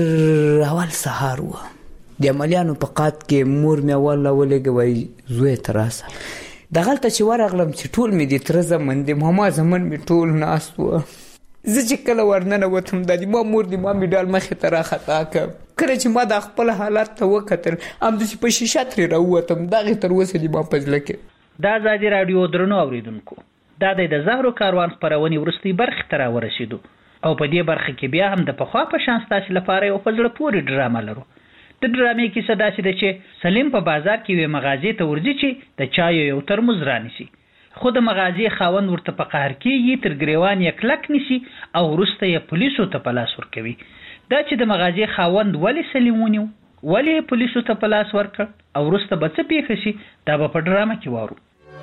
اول سهار و، د عملیانو په قات کې مور مې اول راولېږه، وایي زویه ته راسه. دغلته چې ورغلم چې ټول مې د تره زمن د ماما زمن مې ټول ناست و. زه چې کله ورننوتم دا د ما مور د ما میډال مخې ته راخطا کړ. کله چې ما د خپل حالت ته وکتل همداسې په شیشه ترې راووتم، دغې تر اوسه د ما په زړه کې. دا ازادي راډیو درنو اورېدونکو، دا دی د زهرو کاروان خپرونې وروستۍ برخې ته راورسېدو او په دې برخه کې بیا هم د پخوا په شان ستاسې لپاره یو په زړه پورې ډرامه لرو. د ډرامې کیسه داسې ده چې سلیم په بازار کې یوې مغازې ته ورځي چې د چایو یو ترموز رانیسي، خو د مغازې خاوند ورته په قهر کېږي، تر ګریوان یې کلک نیسي او وروسته یې پولیسو ته په لاس ورکوي. دا چې د مغازې خاوند ولې سلیم ونیو، ولې یې پولیسو ته په لاس ورکړ او وروسته به څه پېښه شي، دا به په ډرامه کې واورو.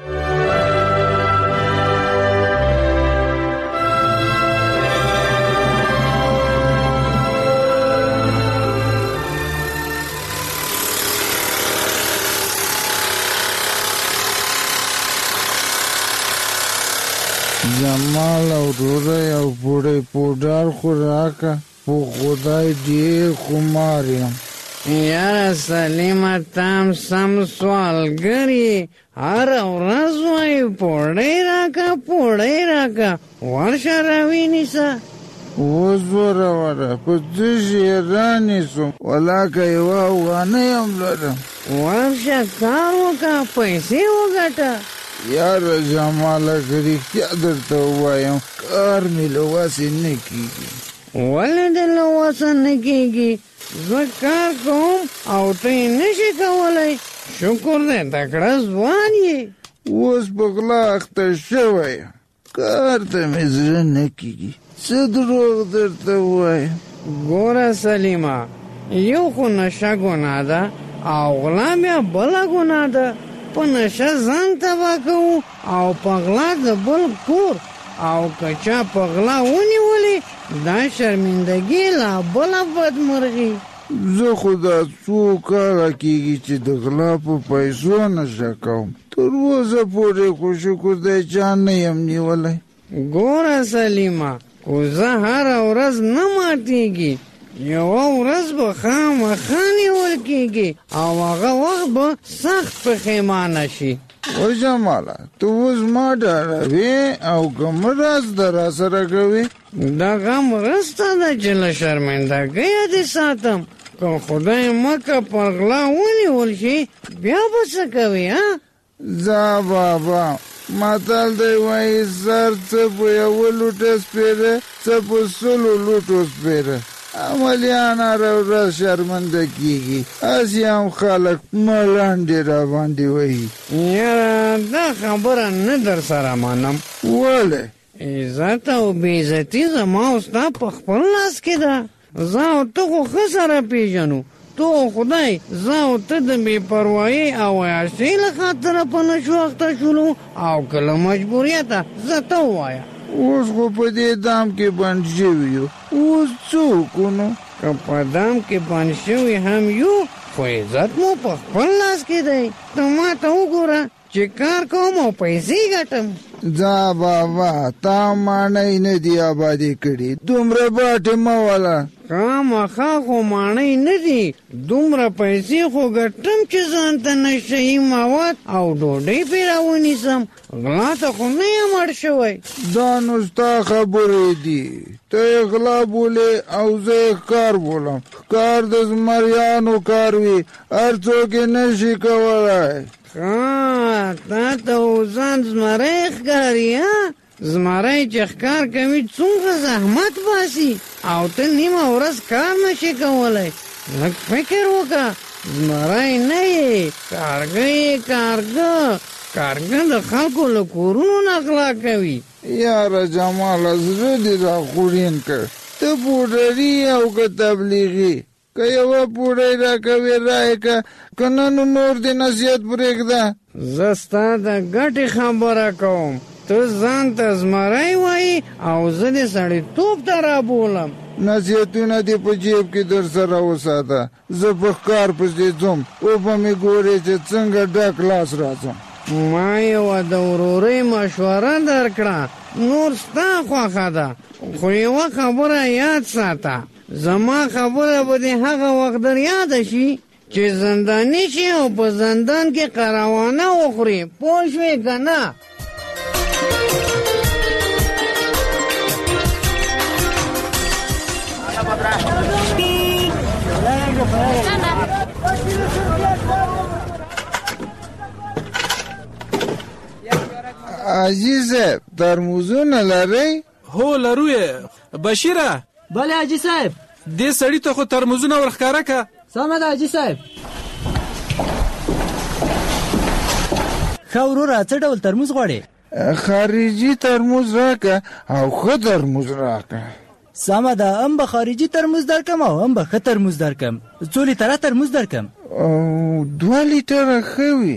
جمال او وراره یو پوډۍ پوډر خو راکه، په خدای ډېر خمار یم. یاره سلیمه ته هم سم سوالګر یې، هره ورځ وایي پوډۍ راکه پوډۍ راکه، ورشه راوینیسه. اوس وروره په څه شي رانیسم، ولاکه یوه افغانۍ هم لرم. ورشه کار وکړه، پیسې وګټه. یاره جماله که رښتیا درته ووایم کار مې له وسې نه کېږي. ولې دې له وسه نه کېږي؟ زه کار کوم او ته یې نشې کولی. شکر دی تکړه ځوان یې. اوس په غلا اخته شوی یم، کار ته مې زړه نه کېږي. څه دروغ درته ووایم؟ ګوره سلیمه، یو خو نشه ګناه ده او غلا بیا بله ګناه ده. په نشه ځان تباه کوو او په غلا د بل کور، او که چا په غلا ونیولې دا شرمندګي لا بله بدمرغي. زه خو دا څو کاله کېږي چې د غلا په پیسو نشه کوم، تر اوسه پورې خو شکر دی چا نه یم نیولی. ګوره سلیمه، کوزه هره ورځ نه ماتېږي، یوه ورځ به خامخا نیول کېږي او هغه وخت به سخت پښیمانه شي. و جماله ته اوس ما ډاروې او که مرسته را سره کوې؟ دغه مرسته ده چې له شرمندګۍ دې ساتم. که خدای مکه پر غلا ونیول شي بیا به څه کوي ها؟ ځه بابا متل دی وایي سر څه په یوه لوټه سپېره څه په سلو لوټو سپېره عملیان هره ورځ شرمنده کېږي هسې هم خلک ملنډې راباندې وهي یاره دا خبره نه در سره منم. ولې؟ عزت او بېعزتي زما او ستا په خپل لاس کې ده. زه او ته خو ښه سره پېژنو. تو خدای زه او ته د بې پروایۍ او عیاشۍ له خاطره په نشو اخته شولو او که له مجبوریته زه ته ووایه اوس خو په دې دام کې بند شوي یو اوس څه وکړو نو؟ که په دام کې بند شوي هم یو خو عزت مو په خپل لاس کې دی. ته ما ته وګوره چې کار کوم او پیسې ګټم. ځه بابا تا ماڼۍ نه دي آبادې کړي دومره باټې مه وله. خامخا خو ماڼۍ نه دي دومره پیسې خو ګټم چې ځان ته نشهي مواد او ډوډۍ پرې راونیسم. غلا ته خو نه یم اړ شوی. دا نو ستا خبرې دي ته یې غلا بولې او زه یې ښکار بولم. ښکار د زمریانو کار وي هر څوک یې نشي کولی. ښه تا ته خو ځان زمری ښکاري ها؟ زمری چې ښکار کوي څومره زحمت باسي او ته نیمه ورځ کار نشي کولی. لږ فکر وکړه زمری نه یې کارګه یې کارګه. کارګه د خلکو له کورونو نه غلا کوي. یاره جماله زړه دې راخورین کړ. ته پوډري او که تبلیغي که یوه پوډۍ راکوې رایې که که نه نو نور دې نصیحت پرېږده. زه ستا د ګټې خبره کوم. ته ځان ته زمری وایي او زه دې سړیتوب ته رابولم. نصیحتونه دې په جیب کې در سره وساته. زه په ښکار پسې ځم اوبه مې ګورې چې څنګه ډک لاس راځم. ما یوه د ورورۍ مشوره درکړه نور ستا خوښه ده خو یوه خبره یاد ساته. زما خبره به دې هغه وخت در یاده شي چې زنداني شي او په زندان کې قراوانه وخوري. پوه شوې که نه؟ حاجي صاحب ترموزونه لرئ؟ هو لرو یې. بشیره. بله حاجي صاحب. دې سړي ته خو ترموزونه ورښکاره که. سمه ده حاجي صاحب. ښه وروره څه ډول ترموز غواړې؟ خارجي ترموز راکه او ښه ترموز راکه. سمه ده هم به خارجي ترموز درکم او هم به ښه ترموز درکم. څو لیټره ترموز درکم؟ دوه لیټره ښه وي.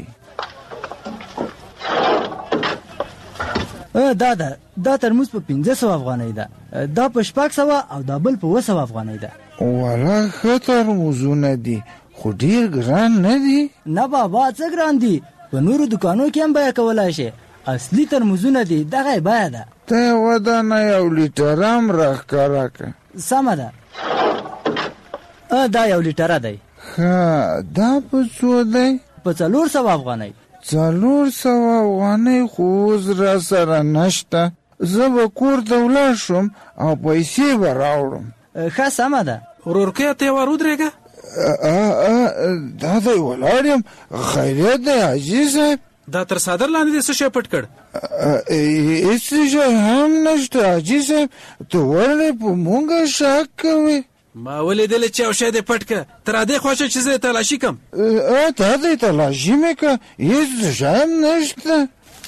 دا ده دا ترموز په پنځه سوه افغانۍ ده. دا په شپږ سوه او دا بل په اوه سوه افغانۍ ده. والا ښه ترموزونه دي خو ډېر ګران نه دي. نه بابا څه ګران دي په نورو دکانو کې هم بیه کولی شي. اصلي ترموزونه دي دغه یې بیه ده. ته یوه دانه یو لیټره هم راښکاره که. سمه ده. دا یو لیټره دی. ښه دا په څو دی؟ په څلور سوه افغانۍ. څلور سوه افغانۍ خو اوس را سره نشته. زه به کور ته ولاړ شم او پیسې به راوړم. ښه سمه ده. ورورکیه ته یې ور ودرېږه. دا دی ولاړ یم. خیریت دی حاجي صاحب؟ دا تر څادر لاندې دې څه شی پټ کړ؟ هېڅ شی هم نشته حاجي صاحب. ته ولې په مونږه شک کوې؟ ما ولیدلې چې یو شی دې پټ که. تر ادې خوښه چې زه یې تلاشي کړم. ته دې تلاشي مې که هېڅ شی هم نشته.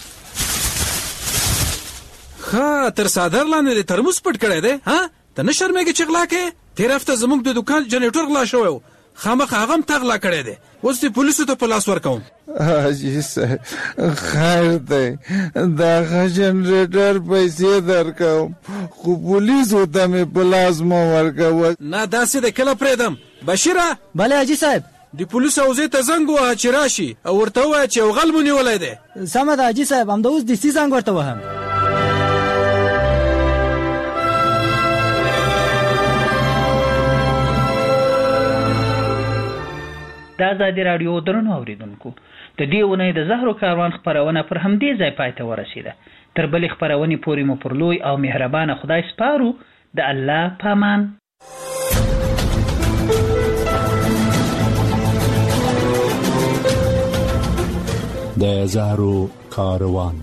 ښه تر څادر لاندې دې ترموز پټ کړی دی ها؟ ته نه شرمېږې چې غلا کوې؟ تېره هفته زموږ د دوکان جنریټور غلا شوی و. خامخا هغه هم تا غلا کړی دی. اوس دې پولیسو ته په لاس ورکوم. حاجي صاحب خیر دی دغه جنریټر پیسې درکوم خو پولیسو ته مې په لاس مه ورکوه. نه داسې دی کله پرېږدم. بشیره. بله حاجي صاحب. د پولیسو حوزې ته زنګ ووهه چې راشي او ورته ووایه چې یو غل مو نیولی دی. سمه ده حاجي صاحب همدا اوس دستي زنګ ورته وهم. د ازادي راډیو درنو اوریدونکو د دې اونۍ د زهرو کاروان خپرونه پر همدې ځای پای ته ورسېده. تر بلې خپرونې پورې مو پر لوی او مهربانه خدای سپارو. د الله پامان. د زهرو کاروان.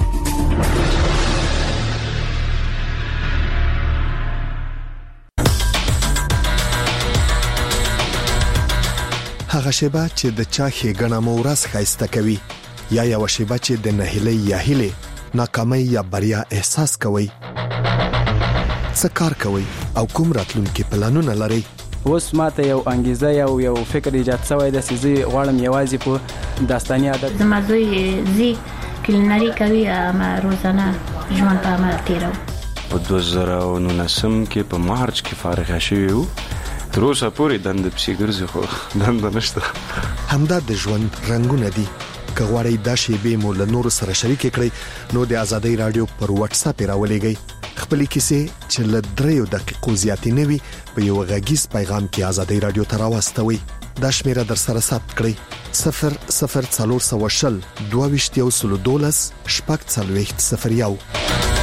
هغه شیبه چې د چا ښېګڼه مو ورځ ښایسته کوي، یا یوه شیبه چې د نهیلۍ یا هیلې ناکامۍ یا بریا احساس کوئ. څه کار کوئ او کوم راتلونکي پلانونه لرئ؟ اوس ماته یو انګیزه یو یو فکر ایجاد شوی دی چې زه غواړم یوازې په داستاني عادت زما زوی زی کلینري کوي، ما روزانه ژوند په عمل تیرو. په دوه زره او نولسم کې په مارچ کې فارغ شوی وو. تر اوسه پورې دنده پسې ګرځي خو دنده نشته. همدا د ژوند رنګونه دي. که غواړئ دا شیبې مو له نورو سره شریکې کړئ نو د آزادۍ رادیو پر واتس اپ راولېږئ. خپلې کیسې چې له دریو دقیقو زیاتې نه وي په یو غږیز پیغام کې آزادۍ رادیو ته راواستوئ. دا شمیره در سره ثبت کړئ: صفر صفر څلور سوه شل دوه ویشت یو سلو دولس شپږ څلوېښت صفر یو.